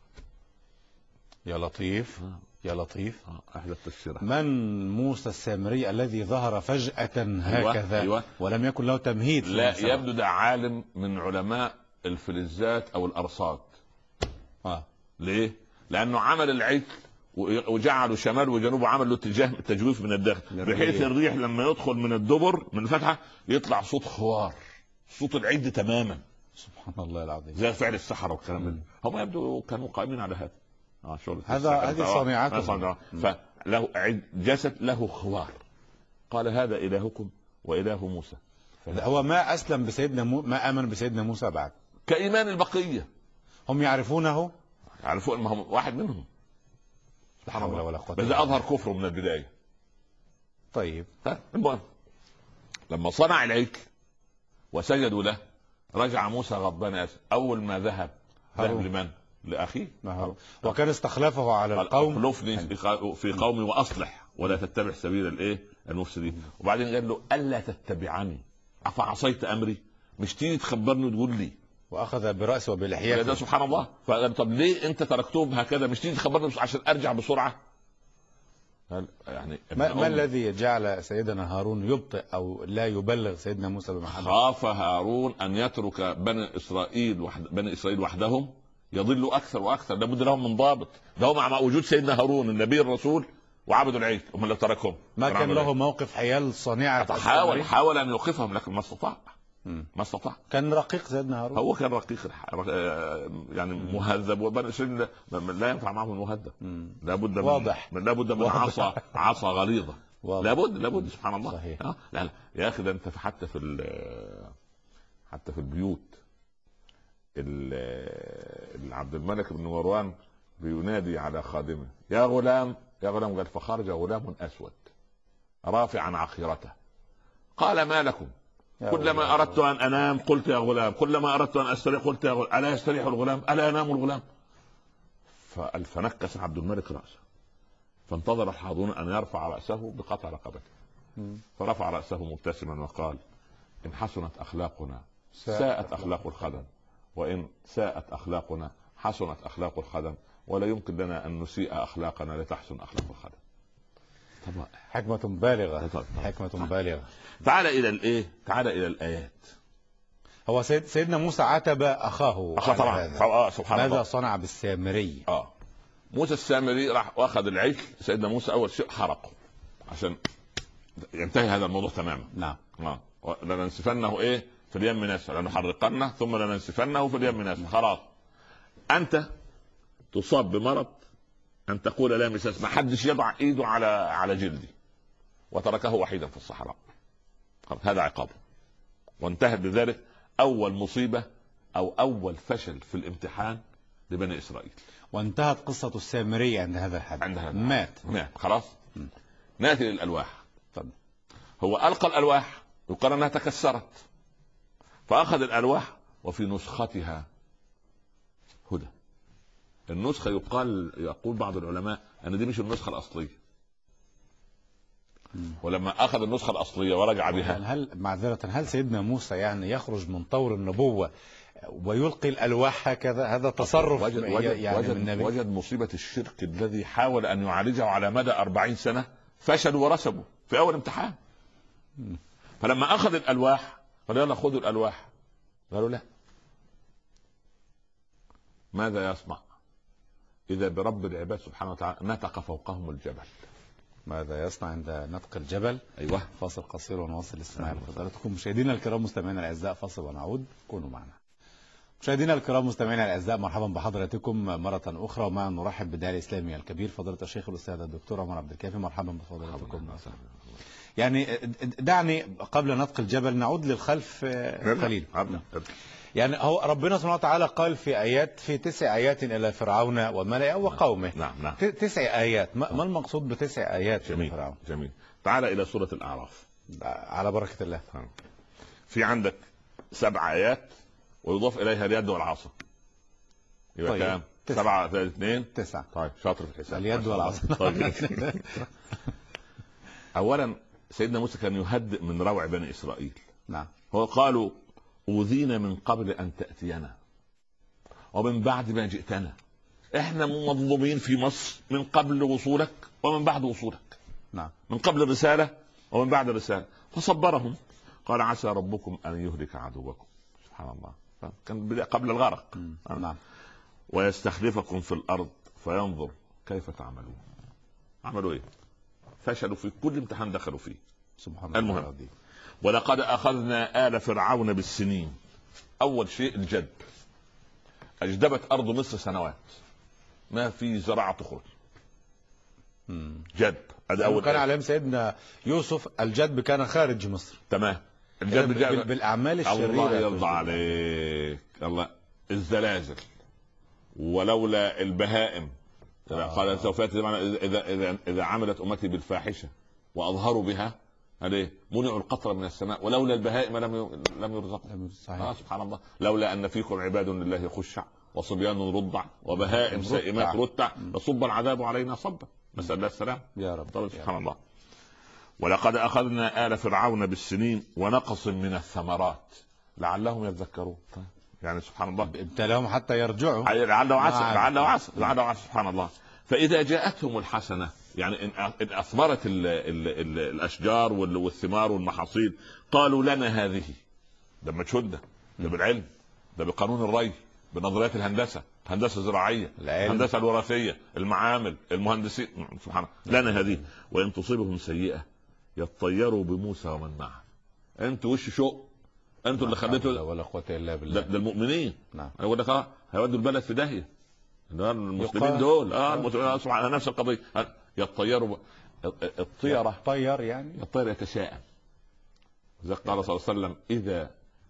يا لطيف يا لطيف. احلى التفسير. من موسى السامري الذي ظهر فجأة هكذا؟ أيوة. ولم يكن له تمهيد. لا يبدو ده عالم من علماء الفلزات او الارصاد. ليه؟ لانه عمل العجل وجعله شمال وجنوب وعمل له اتجاه تجويف من الداخل بحيث الريح لما يدخل من الدبر من الفتحه يطلع صوت خوار، صوت العجل تماما. سبحان الله العظيم. زي فعل السحره والكلام ده. هم يبدو كانوا قائمين على هذا. هذه صنيعتهم. فله جسد له خوار. قال هذا الهكم واله موسى. هو ما اسلم بسيدنا ما امن بسيدنا موسى بعد كايمان البقيه. هم يعرفونه. يعرفون ما هم واحد منهم. لا حول ولا قوه. بس اظهر كفره من البدايه. طيب المهم لما صنع العجل وسجدوا له رجع موسى غضبان اسف. اول ما ذهب لمن؟ لاخيه. وكان استخلفه على القوم. اخلفني في قومي واصلح ولا تتبع سبيل الايه المفسدين. وبعدين قال له الا تتبعني افعصيت امري؟ مش تيجي تخبرني وتقول لي. واخذ براسه وبلحيته. ده سبحان الله. طب ليه انت تركتهم هكذا؟ مش تيجي تخبرني عشان ارجع بسرعه؟ يعني ما الذي جعل سيدنا هارون يبطئ او لا يبلغ سيدنا موسى بمحبه؟ خاف هارون ان يترك بني اسرائيل وحدهم يضلوا اكثر واكثر. لابد لهم من ضابط. ده هو مع وجود سيدنا هارون النبي الرسول وعبدوا العجل هم اللي تركهم. ما كان له موقف حيال صنيعه. حاول ان يوقفهم لكن ما استطاع. ما استطاع. كان رقيق سيدنا هارون. هو كان رقيق يعني مهذب. وبني اسرائيل لا ينفع معهم المهذب. لابد واضح. لابد من عصا غليظه. لابد سبحان الله. صحيح. لا يا اخي ده انت حتى في البيوت عبد الملك بن مروان بينادي على خادمه يا غلام يا غلام. قال فخرج غلام اسود رافعا عخيرته قال ما لكم؟ كلما اردت ان انام قلت يا غلام، كلما اردت ان استريح قلت يا غلام. الا يستريح الغلام؟ الا ينام الغلام؟ فنكس عبد الملك راسه فانتظر الحاضرون ان يرفع راسه بقطع رقبته. فرفع راسه مبتسما وقال ان حسنت اخلاقنا ساءت اخلاق الخدم، وان ساءت اخلاقنا حسنت اخلاق الخدم، ولا يمكن لنا ان نسيء اخلاقنا لتحسن اخلاق الخدم. طبعا حكمة بالغة. حكمة بالغة. تعال الى الايات. هو سيدنا موسى عاتب اخاه طبعا. سبحان الله. ماذا صنع بالسامري؟ موسى السامري راح واخذ العجل. سيدنا موسى اول شيء حرقه عشان ينتهي هذا الموضوع تماما. نعم. لننسفنه في اليم نسفا، لنحرقنه ثم لننسفنه في اليم نسفا. خلاص انت تصاب بمرض ان تقول لا مساس، ما حدش يضع ايده على جلدي، وتركه وحيدا في الصحراء. هذا عقابه. وانتهت بذلك اول مصيبه او اول فشل في الامتحان لبني اسرائيل. وانتهت قصة السامري عند هذا الحد. مات خلاص. ناتي للالواح. طب هو القى الالواح يقال انها تكسرت، فاخذ الالواح وفي نسختها هدى. النسخه يقول بعض العلماء ان دي مش النسخه الاصليه. ولما اخذ النسخه الاصليه ورجع بها هل سيدنا موسى يعني يخرج من طور النبوه ويلقي الالواح هكذا؟ هذا تصرف وجد مصيبه الشرك الذي حاول ان يعالجه على مدى 40 سنه. فشلوا ورسبوا في اول امتحان. فلما اخذ الالواح قال يلا خذوا الالواح، قالوا لا. ماذا يصنع؟ اذا برب العباد سبحانه وتعالى نطق فوقهم الجبل. ماذا يصنع عند نطق الجبل؟ ايوه. فاصل قصير ونواصل الاستماع لحضراتكم. مشاهدينا الكرام مستمعينا الاعزاء، فاصل ونعود، كونوا معنا. مشاهدينا الكرام مستمعينا الاعزاء، مرحبا بحضراتكم مره اخرى، ومع نرحب بالداعي الاسلامي الكبير فضيله الشيخ الاستاذ الدكتور عمر عبد الكافي. مرحبا بفضيلتكم. يعني دعني قبل نطق الجبل نعود للخلف قليلا. يعني هو ربنا سبحانه وتعالى قال في 9 آيات إلى فرعون وملئه وقومه. نعم. 9 آيات. ما المقصود ب9 آيات لفرعون؟ جميل. تعال إلى سورة الأعراف على بركة الله. في عندك 7 آيات ويضاف إليها اليد والعصا، يبقى طيب. كام؟ 7 زائد 2 9. طيب شاطر في الحساب. اليد والعصا. طيب. أولا سيدنا موسى كان يهدئ من روع بني إسرائيل. نعم. هو قالوا أوذينا من قبل أن تأتينا ومن بعد ما جئتنا، احنا مظلومين في مصر من قبل وصولك ومن بعد وصولك. نعم. من قبل الرسالة ومن بعد الرسالة. فصبرهم. قال عسى ربكم أن يهلك عدوكم. سبحان الله، كان قبل الغرق. نعم. ويستخلفكم في الأرض فينظر كيف تعملون. عملوا ايه؟ فشلوا في كل امتحان دخلوا فيه. سبحان الله. المهم ولقد أخذنا آل فرعون بالسنين. أول شيء الجد. أجدبت أرض مصر سنوات ما في زراعة تخرج. جد. كان عليهم سيدنا يوسف الجدب كان خارج مصر. تمام. الجدب بالأعمال الشريرة. الله يرضى عليك. الله. الزلازل ولولا البهائم. قال سوف يأتي إذا عملت أمتي بالفاحشة وأظهروا بها منعوا القطر من السماء ولولا البهائم لم يرزقوا. سبحان الله. لولا أن فيكم عباد لله خشع وصبيان رضع وبهائم سائمات رتع لصب العذاب علينا صبا. نسأل الله السلام يا رب. طبعا. سبحان الله. ولقد أخذنا آل فرعون بالسنين ونقص من الثمرات لعلهم يذكرون. يعني سبحان الله ابتلاهم حتى يرجعوا. لعله عسى. سبحان الله. فإذا جاءتهم الحسنة، يعني إن أثمرت الأشجار والثمار والمحاصيل، قالوا لنا هذه. ده مجهود، ده بالعلم، ده بقانون الري، بنظريات الهندسة الزراعية، الهندسة الوراثية، المعامل، المهندسين. سبحان الله. لنا هذه وإن تصيبهم سيئة يطيروا بموسى ومن معه. أنتوا وش شوق، أنتوا اللي خليتوا ولا قوة إلا بالله. ده المؤمنين. نعم. يقول لك هيودوا البلد في داهية. المسلمين دول سبحان نفس القضية. يطيروا. الطيرة يطير يعني يطير يتشائم. زي قال صلى الله عليه وسلم إذا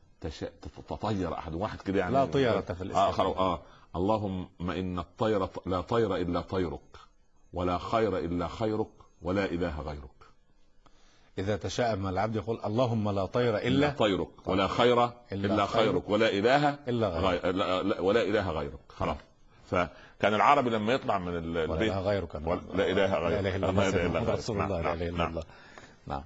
تطير أحد واحد كده يعني لا طيرة في الإسلام. اللهم إن الطير لا طير إلا طيرك ولا خير إلا خيرك ولا إله غيرك. إذا تشاءم العبد يقول اللهم لا طير إلا طيرك ولا خير إلا خيرك ولا إله ولا إله غيرك. خلاص. فكان العربي لما يطلع من البيت لا غيرك لا إله غيرك رسول الله لا إله إلا الله. نعم.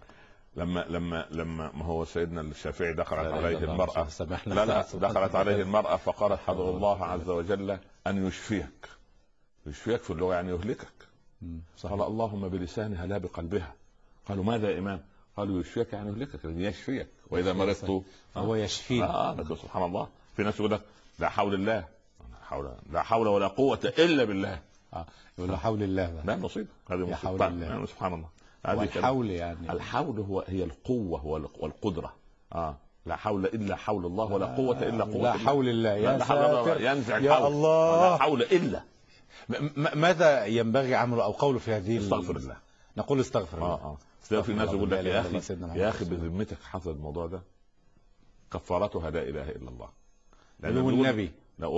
لما ما هو سيدنا الشافعي دخلت عليه المرأة. لا دخلت عليه المرأة فقالت حضر الله عز وجل أن يشفيك في اللغة يعني يهلكك. قال اللهم بلسانها لا بقلبها. قالوا ماذا يا إمام؟ قالوا يشفيك يعني يهلكك، يشفيك وإذا مرضت فهو يشفيك. سبحان الله. في ناس يقول لك لا حول الله لا حول ولا قوة إلا بالله. يقول لا حول الله. لا مصيبة هذه مصيبة. سبحان الله. الحول يعني الحول هي القوة والقدرة. لا حول إلا حول الله ولا قوة إلا قوة لا حول الله. يا ساتر ينزع يا الله. لا حول إلا. ماذا ينبغي عمله أو قوله في هذه؟ استغفر الله. نقول استغفر الله. في ناس يقول لك يا أخي بذمتك حصل الموضوع ده كفارتها لا إله إلا الله. والنبي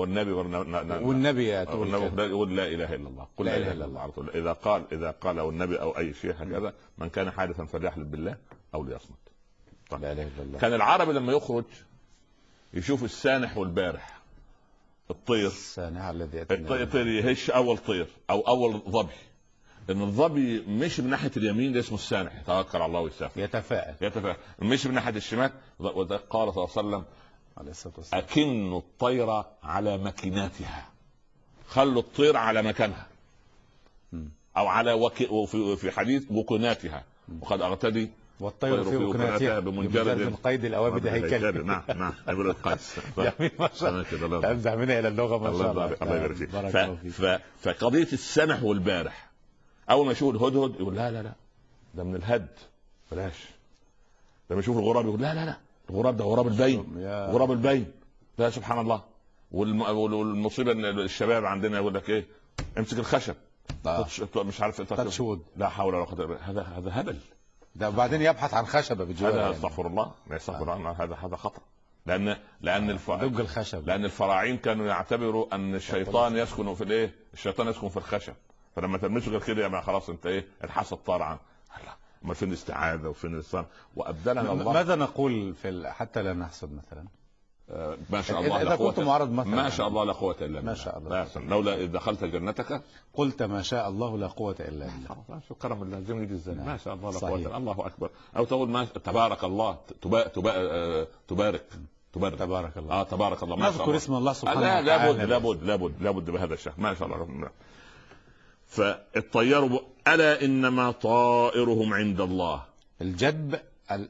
يقول لا اله الا الله. قل لا اله الا الله على طول. اذا قال والنبي او اي شيء هكذا من كان حادثا فليحلف بالله او ليصمت. طيب. لا اله الا الله. كان العربي لما يخرج يشوف السانح والبارح. الطير السانح الذي الطير يهش اول طير او اول ظبي. ان الظبي مش من ناحيه اليمين ده اسمه السانح، يتوكل على الله ويسافر يتفائل. مش من ناحيه الشمال. وده قال صلى الله عليه وسلم أكن الطير على مكناتها. خلوا الطير على مكانها أو على في حديث وكناتها. وقد أغتدي والطير في وكناتها بمنجرد قيد الأوابد هيكل. نعم نعم يقول القيس. جميل ما شاء الله. أنزع منها إلى اللغة ما شاء الله. الله يبارك فيك. فقضية السنح والبارح أول ما يشوف الهدهد يقول لا لا لا ده من الهد بلاش. لما يشوف الغراب يقول لا لا لا الغراب ده غراب البين. غراب البين لا سبحان الله. والمصيبة ان الشباب عندنا يقول لك ايه امسك الخشب مش عارف تشود. لا حول ولا قوة. هذا هبل. ده وبعدين يبحث عن خشبة بجوار. هذا استغفر الله لا يستغفر الله. هذا خطأ. لأن الخشب. لأن الفراعين كانوا يعتبروا أن الشيطان يسكن في الايه؟ الشيطان يسكن في الخشب. فلما تلمسه غير كده يعني خلاص انت ايه الحسد طار عنه. ما فين الاستعاذة وفين الصلاة وأبدلنا الله. ماذا نقول حتى لا نحسد مثلا؟ ما شاء الله إذا كنت معرض مثلا ما شاء الله لا قوة إلا بالله. ما شاء الله. لولا إذ دخلت جنتك قلت ما شاء الله لا قوة إلا بالله. شو كرم الله جميل جدا. ما شاء الله لا قوة إلا الله أكبر. أو تقول ما تبارك الله تبارك تبارك الله. تبارك الله. نذكر اسم الله سبحانه وتعالى. لابد بهذا الشيء. ما شاء الله. فالطيار ألا إنما طائرهم عند الله. الجدب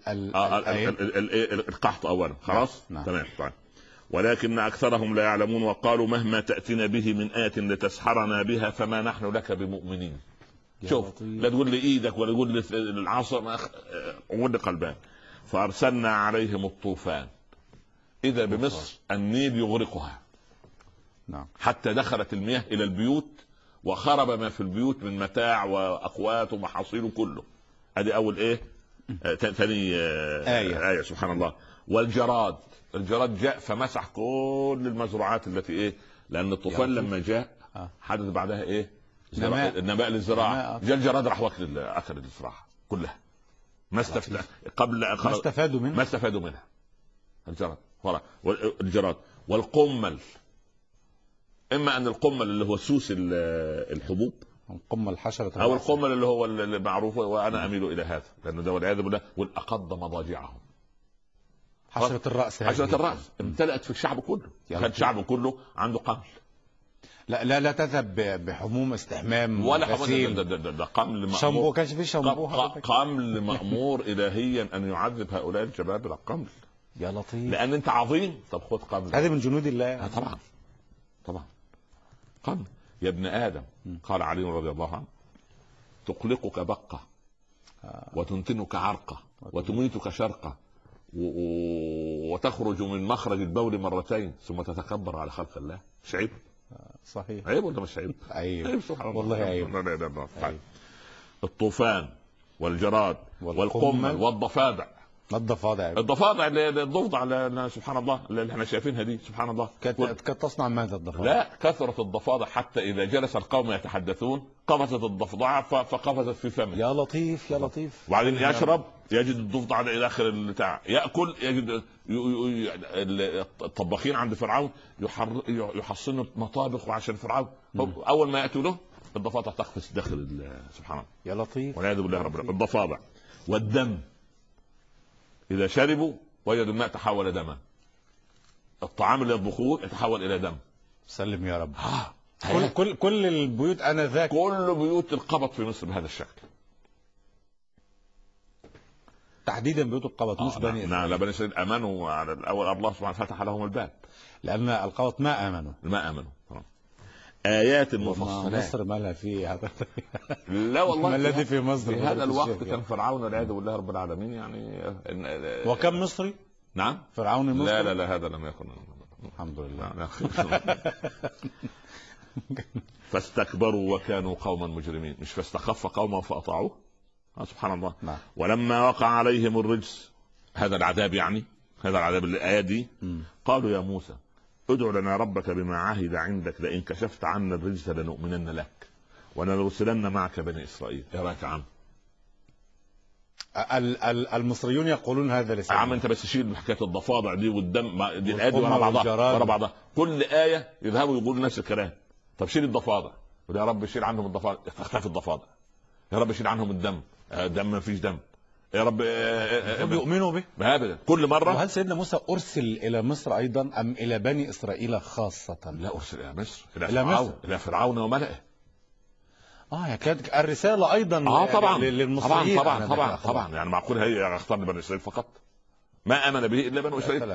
القحط اولا خلاص. نعم. تمام طيب. ولكن اكثرهم لا يعلمون وقالوا مهما تاتنا به من آية لتسحرنا بها فما نحن لك بمؤمنين. شوف لا تقول لي ايدك ولا تقول لي العصا قول لي قلبان. فارسلنا عليهم الطوفان اذا بمصر النيل يغرقها. نعم. حتى دخلت المياه الى البيوت وخرب ما في البيوت من متاع واقوات ومحاصيل كله. هذه اول ايه ثاني آية سبحان الله. والجراد جاء فمسح كل المزروعات التي ايه لأن الطوفان لما جاء حدث بعدها ايه النماء للزراعة. جاء الجراد راح أكل الزراعة كلها. ما استفادوا منها الجراد والقمل. إما أن القمل اللي هو سوس الحبوب القمل حشرة أو القمل اللي هو المعروف وأنا أميل إلى هذا لأنه ده والعياذ بالله. والأقض مضاجعهم. حشرة الرأس. حشرة الرأس امتلأت في الشعب كله. كان الشعب كله عنده قمل. لا تذهب بحموم استحمام ولا حموم. ده قمل مأمور. شامبو كانش فيه شامبو. قمل مأمور إلهيا أن يعذب هؤلاء الشباب بالقمل. يا لطيف. لأن أنت عظيم. طب خذ قمل. هذه من جنود الله. طبعا قمل. يا ابن آدم قال علي رضي الله عنه تقلقك بقة وتنتنك عرقة وتميتك شرقة وتخرج من مخرج البول مرتين ثم تتكبر على خلق الله. مش عيب؟ صحيح. عيب ولا مش عيب؟ عيب والله عيب. الطوفان والجراد والقمل والضفادع. الضفادع اللي سبحان الله اللي احنا شايفينها دي سبحان الله. كانت تصنع ماذا الضفادع؟ لا كثرة الضفادع حتى إذا جلس القوم يتحدثون قفزت الضفدعة فقفزت في فمه. يا لطيف. وبعدين يشرب يجد الضفدع إلى آخر البتاع. يأكل يجد الطباخين عند فرعون يحصنوا مطابخ وعشان فرعون أول ما يأتوا له الضفادع تقفز داخل سبحان الله. يا لطيف. والعياذ بالله رب العالمين. الضفادع والدم إذا شربوا وجدوا الماء تحول دما. الطعام اللي يطبخوه يتحول إلى دم. سلم يا رب. كل البيوت أنا ذاك. كل بيوت القبط في مصر بهذا الشكل. تحديدا بيوت القبط مش بني إسرائيل. لا بني إسرائيل أمنوا على الأول. الله سبحانه فتح لهم الباب. لأن القبط ما آمنوا. آيات مفصلات. مصر مالها فيه. لا والله ما الذي في مصر في هذا الوقت كان فرعون والعياذ بالله رب العالمين يعني. وكم مصري؟ نعم فرعون المصري. لا هذا لم يكن. الحمد لله. فاستكبروا وكانوا قوما مجرمين. مش فاستخف قوما فأطاعوه. سبحان الله. نعم. ولما وقع عليهم الرجس هذا العذاب يعني هذا العذاب الآيات دي قالوا يا موسى ادع لنا ربك بما عهد عندك لئن كشفت عنا الرجس لنؤمنن لك ولنرسلن معك بني إسرائيل. يا راك عم المصريون يقولون هذا لسان. عم انت بس شيل حكايه الضفادع دي والدم دي الآية ورا بعضها كل آية يذهبوا يقولوا نفس الكلام. طب شيل الضفادع يا رب شيل عنهم الضفادع اختفي الضفادع. يا رب شيل عنهم الدم ما فيش دم. يا رب يؤمنوا به ابدا كل مره. وهل سيدنا موسى ارسل الى مصر ايضا ام الى بني اسرائيل خاصه؟ لا ارسل الى مصر الى فرعون وملئه. كانت الرساله ايضا طبعا للمصريين. طبعا يعني معقول هي اختار بني اسرائيل فقط؟ ما امن به الا بنو اسرائيل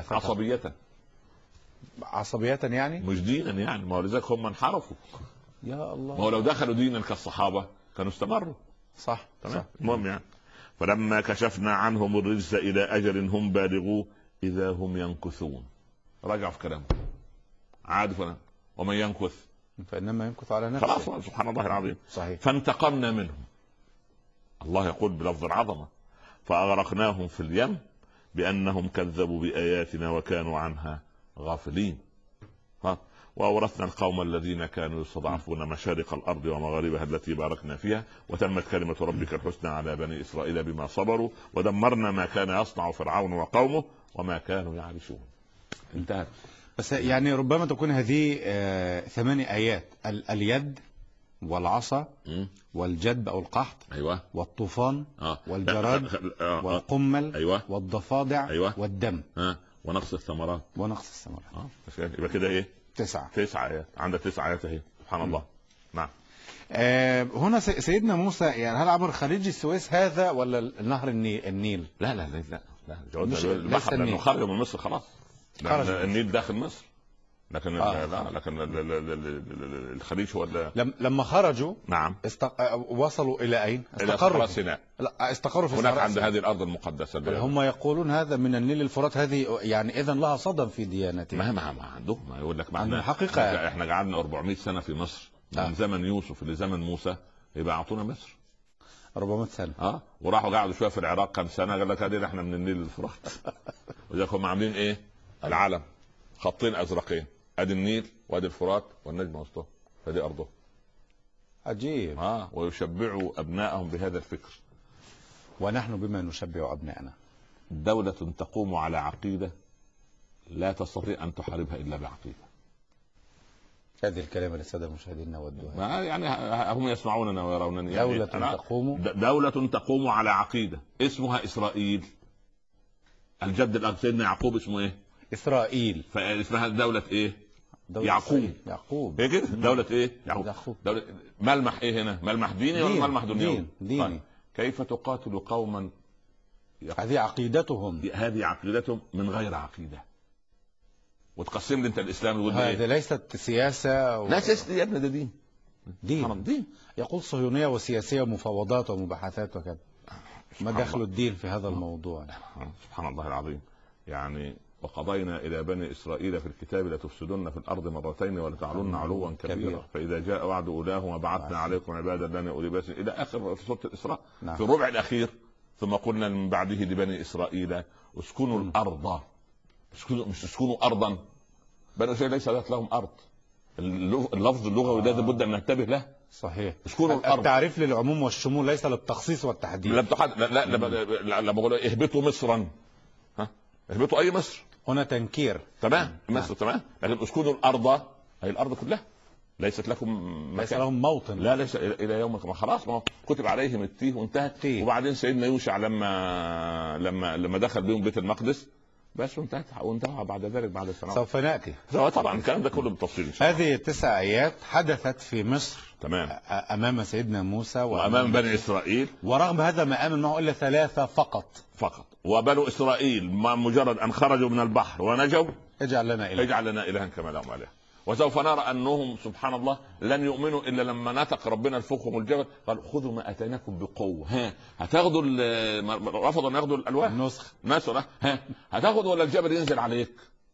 عصبية يعني مش دينا يعني. ما هو لذلك هم انحرفوا. يا الله. ما هو لو دخلوا دينا كالصحابه كانوا استمروا. صح. تمام. المهم يعني فلما كشفنا عنهم الرجز الى اجل هم بالغوه اذا هم ينكثون. رجعوا في كلامهم عادوا فلان. ومن ينكث فانما ينكث على نفسه. خلاص سبحان الله العظيم. صحيح. فانتقمنا منهم. الله يقول بلفظ العظمه فاغرقناهم في اليم بانهم كذبوا باياتنا وكانوا عنها غافلين. وأورثنا القوم الذين كانوا يستضعفون مشارق الأرض ومغاربها التي باركنا فيها وتمت كلمة ربك الحسنى على بني إسرائيل بما صبروا ودمرنا ما كان يصنع فرعون وقومه وما كانوا يعرشون. انتهت. بس يعني ربما تكون هذه 8 آيات: اليد والعصا والجدب أو القحط، أيوة، والطوفان والجراد والقمل، أيوة، والضفادع، أيوة، والدم، ونقص الثمرات. يبقى كده ايه؟ 9 آيات. عندك 9 آيات اهي. سبحان الله. نعم. هنا سيدنا موسى يعني هل عبر خليج السويس هذا ولا نهر النيل؟ لا البحر لانه خرج من مصر خلاص. النيل داخل مصر. لكن لكن الخليج هو لما خرجوا. نعم. وصلوا الى اين؟ استقروا في سيناء. استقروا في هناك عند هذه الارض المقدسه. هم يقولون هذا من النيل الفرات. هذه يعني اذا لها صدى في ديانتهم. ما عندهم. ما يقول لك عندهم حقيقه. احنا قعدنا 400 سنه في مصر من زمن يوسف لزمن موسى. يبقى اعطونا مصر 400 سنه. وراحوا قعدوا شويه في العراق كم سنه. قال لك هذه احنا من النيل الفرات. وذاك هم عاملين ايه؟ العالم خطين ازرقين. ادي النيل وادي الفرات والنجم وسطهم. فدي ارضهم. عجيب. ويشبعوا ابنائهم بهذا الفكر. ونحن بما نشبع ابنائنا. دولة تقوم على عقيدة لا تستطيع ان تحاربها الا بعقيدة. هذه الكلمة للسادة المشاهدين نودها. يعني هم يسمعوننا ويرونني. دولة تقوم على عقيدة اسمها اسرائيل. الجد سيدنا يعقوب اسمه ايه؟ اسرائيل. فاسمها دولة ايه؟ يعقوب. هي كده. دولة ايه؟ يعقوب. دولة ملمح ايه هنا؟ ملمح ديني ولا ملمح دنيوي؟ ديني. كيف تقاتل قوما هذه عقيدتهم من غير عقيدة وتقسم لي انت الاسلام. هذه ليست سياسة لا سياسة يا ابني، ده دين. يقول صهيونية وسياسية ومفاوضات ومباحثات وكذا. ما دخل الدين في هذا الموضوع؟ سبحان الله العظيم. يعني وقضينا إلى بني إسرائيل في الكتاب لتفسدن في الأرض مرتين ولتعلن علوا كبيرا فإذا جاء وعد أولاهما بعثنا عليكم عبادا لنا أولي بأس إلى آخر في سورة الإسراء. في الربع الأخير ثم قلنا من بعده لبني إسرائيل اسكنوا الأرض. مش اسكنوا أرضا. بني إسرائيل ليس لهم أرض. اللفظ اللغوي ده لابد أن ننتبه له. صحيح. اسكنوا الأرض. التعريف للعموم والشمول ليس للتخصيص والتحديد. لا بقول اهبطوا مصرا. اهبطوا أي مصر. هنا تنكير. تمام. مصر تمام. لكن اسكنوا الارض هي الارض كلها. ليست لكم مكان. ليس لهم موطن. لا ليس الى يوم خلاص ما كتب عليهم التيه وانتهت. وبعدين سيدنا يوشع لما دخل بهم بيت المقدس بس وانتهى بعد ذلك بعد سنوات. سوف ناتي. طبعا الكلام ده كله بالتفصيل. هذه 9 آيات حدثت في مصر. تمام. امام سيدنا موسى وامام بني اسرائيل. ورغم هذا ما امن معه الا 3 فقط. وبنو اسرائيل مجرد ان خرجوا من البحر ونجوا اجعل لنا الها كما لهم اله. وسوف نرى انهم سبحان الله لن يؤمنوا الا لما نطق ربنا الفوق الجبل قال خذوا ما اتيناكم بقوه. هتاخذوا رفضوا ان ياخذوا الالواح نسخ. هتاخذوا ولا الجبل ينزل عليك؟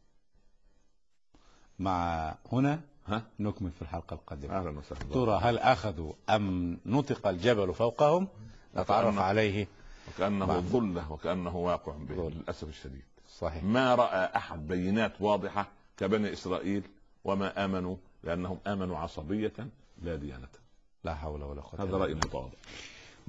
مع هنا نكمل في الحلقه القادمه. اهلا وسهلا. ترى هل اخذوا ام نطق الجبل فوقهم؟ نتعرف عليه. وكأنه ظلة وكأنه واقع به للأسف الشديد. صحيح. ما رأى أحد بينات واضحة كبني إسرائيل وما آمنوا لأنهم آمنوا عصبية لا ديانة. لا حول ولا قوة. هذا رأي متواضع.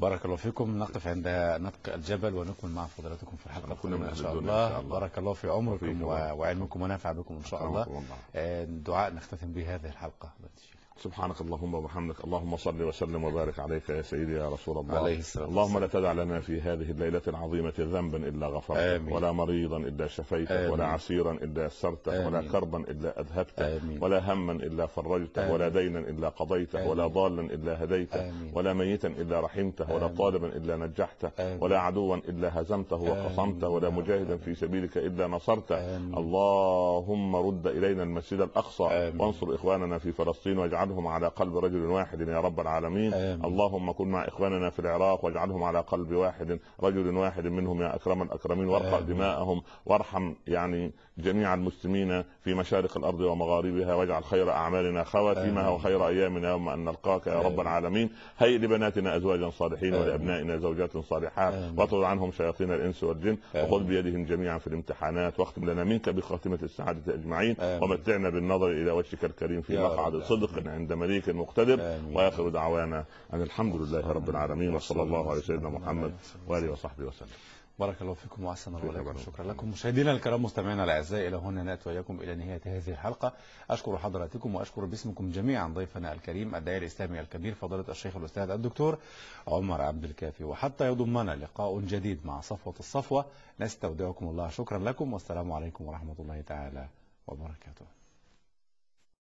بارك الله فيكم. نقف عند نطق الجبل ونكمل مع فضيلتكم في الحلقة القادمة إن شاء الله. بارك الله في عمركم وعلمكم ونفع بكم إن شاء الله. دعاء نختتم به هذه الحلقة. سبحانك اللهم وبحمدك، اللهم صل وسلم وبارك عليك يا سيدي يا رسول الله. عليه الصلاة والسلام. اللهم لا تدع لنا في هذه الليلة العظيمة ذنبا إلا غفرته، ولا مريضا إلا شفيته، ولا عسيرا إلا يسرته، ولا كربا إلا أذهبته، ولا هما إلا فرجته، ولا دينا إلا قضيته، ولا ضالا إلا هديته، ولا ميتا إلا رحمته، ولا طالبا إلا نجحته، ولا عدوا إلا هزمته وقصمته، ولا مجاهدا في سبيلك إلا نصرته. اللهم رد إلينا المسجد الأقصى، وانصر إخواننا في فلسطين واجعلهم على قلب رجل واحد يا رب العالمين. اللهم كن مع إخواننا في العراق واجعلهم على قلب واحد رجل واحد منهم يا أكرم الأكرمين، وارفع دماءهم وارحم جميع المسلمين في مشارق الأرض ومغاربها، واجعل خير أعمالنا خواتيمها وخير أيامنا يوم أن نلقاك يا رب العالمين. هيئ لبناتنا أزواجا صالحين ولأبنائنا زوجات صالحات، واطرد عنهم شياطين الإنس والجن، وخذ بيدهم جميعا في الامتحانات، واختم لنا منك بخاتمة السعادة أجمعين، ومتعنا بالنظر إلى وجهك الكريم في مقعد صدق عند مليك مقتدر. وآخر دعوانا أن الحمد لله رب العالمين، وصلى الله على سيدنا محمد وآله وصحبه وسلم. بارك الله فيكم وأحسن الله إليكم. شكرا لكم مشاهدينا الكرام مستمعينا الأعزاء. إلى هنا نأتي وإياكم إلى نهاية هذه الحلقة. أشكر حضراتكم وأشكر باسمكم جميعا ضيفنا الكريم الداعية الإسلامي الكبير فضيلة الشيخ الأستاذ الدكتور عمر عبد الكافي. وحتى يضمنا لقاء جديد مع صفوة الصفوة نستودعكم الله. شكرا لكم والسلام عليكم ورحمة الله تعالى وبركاته.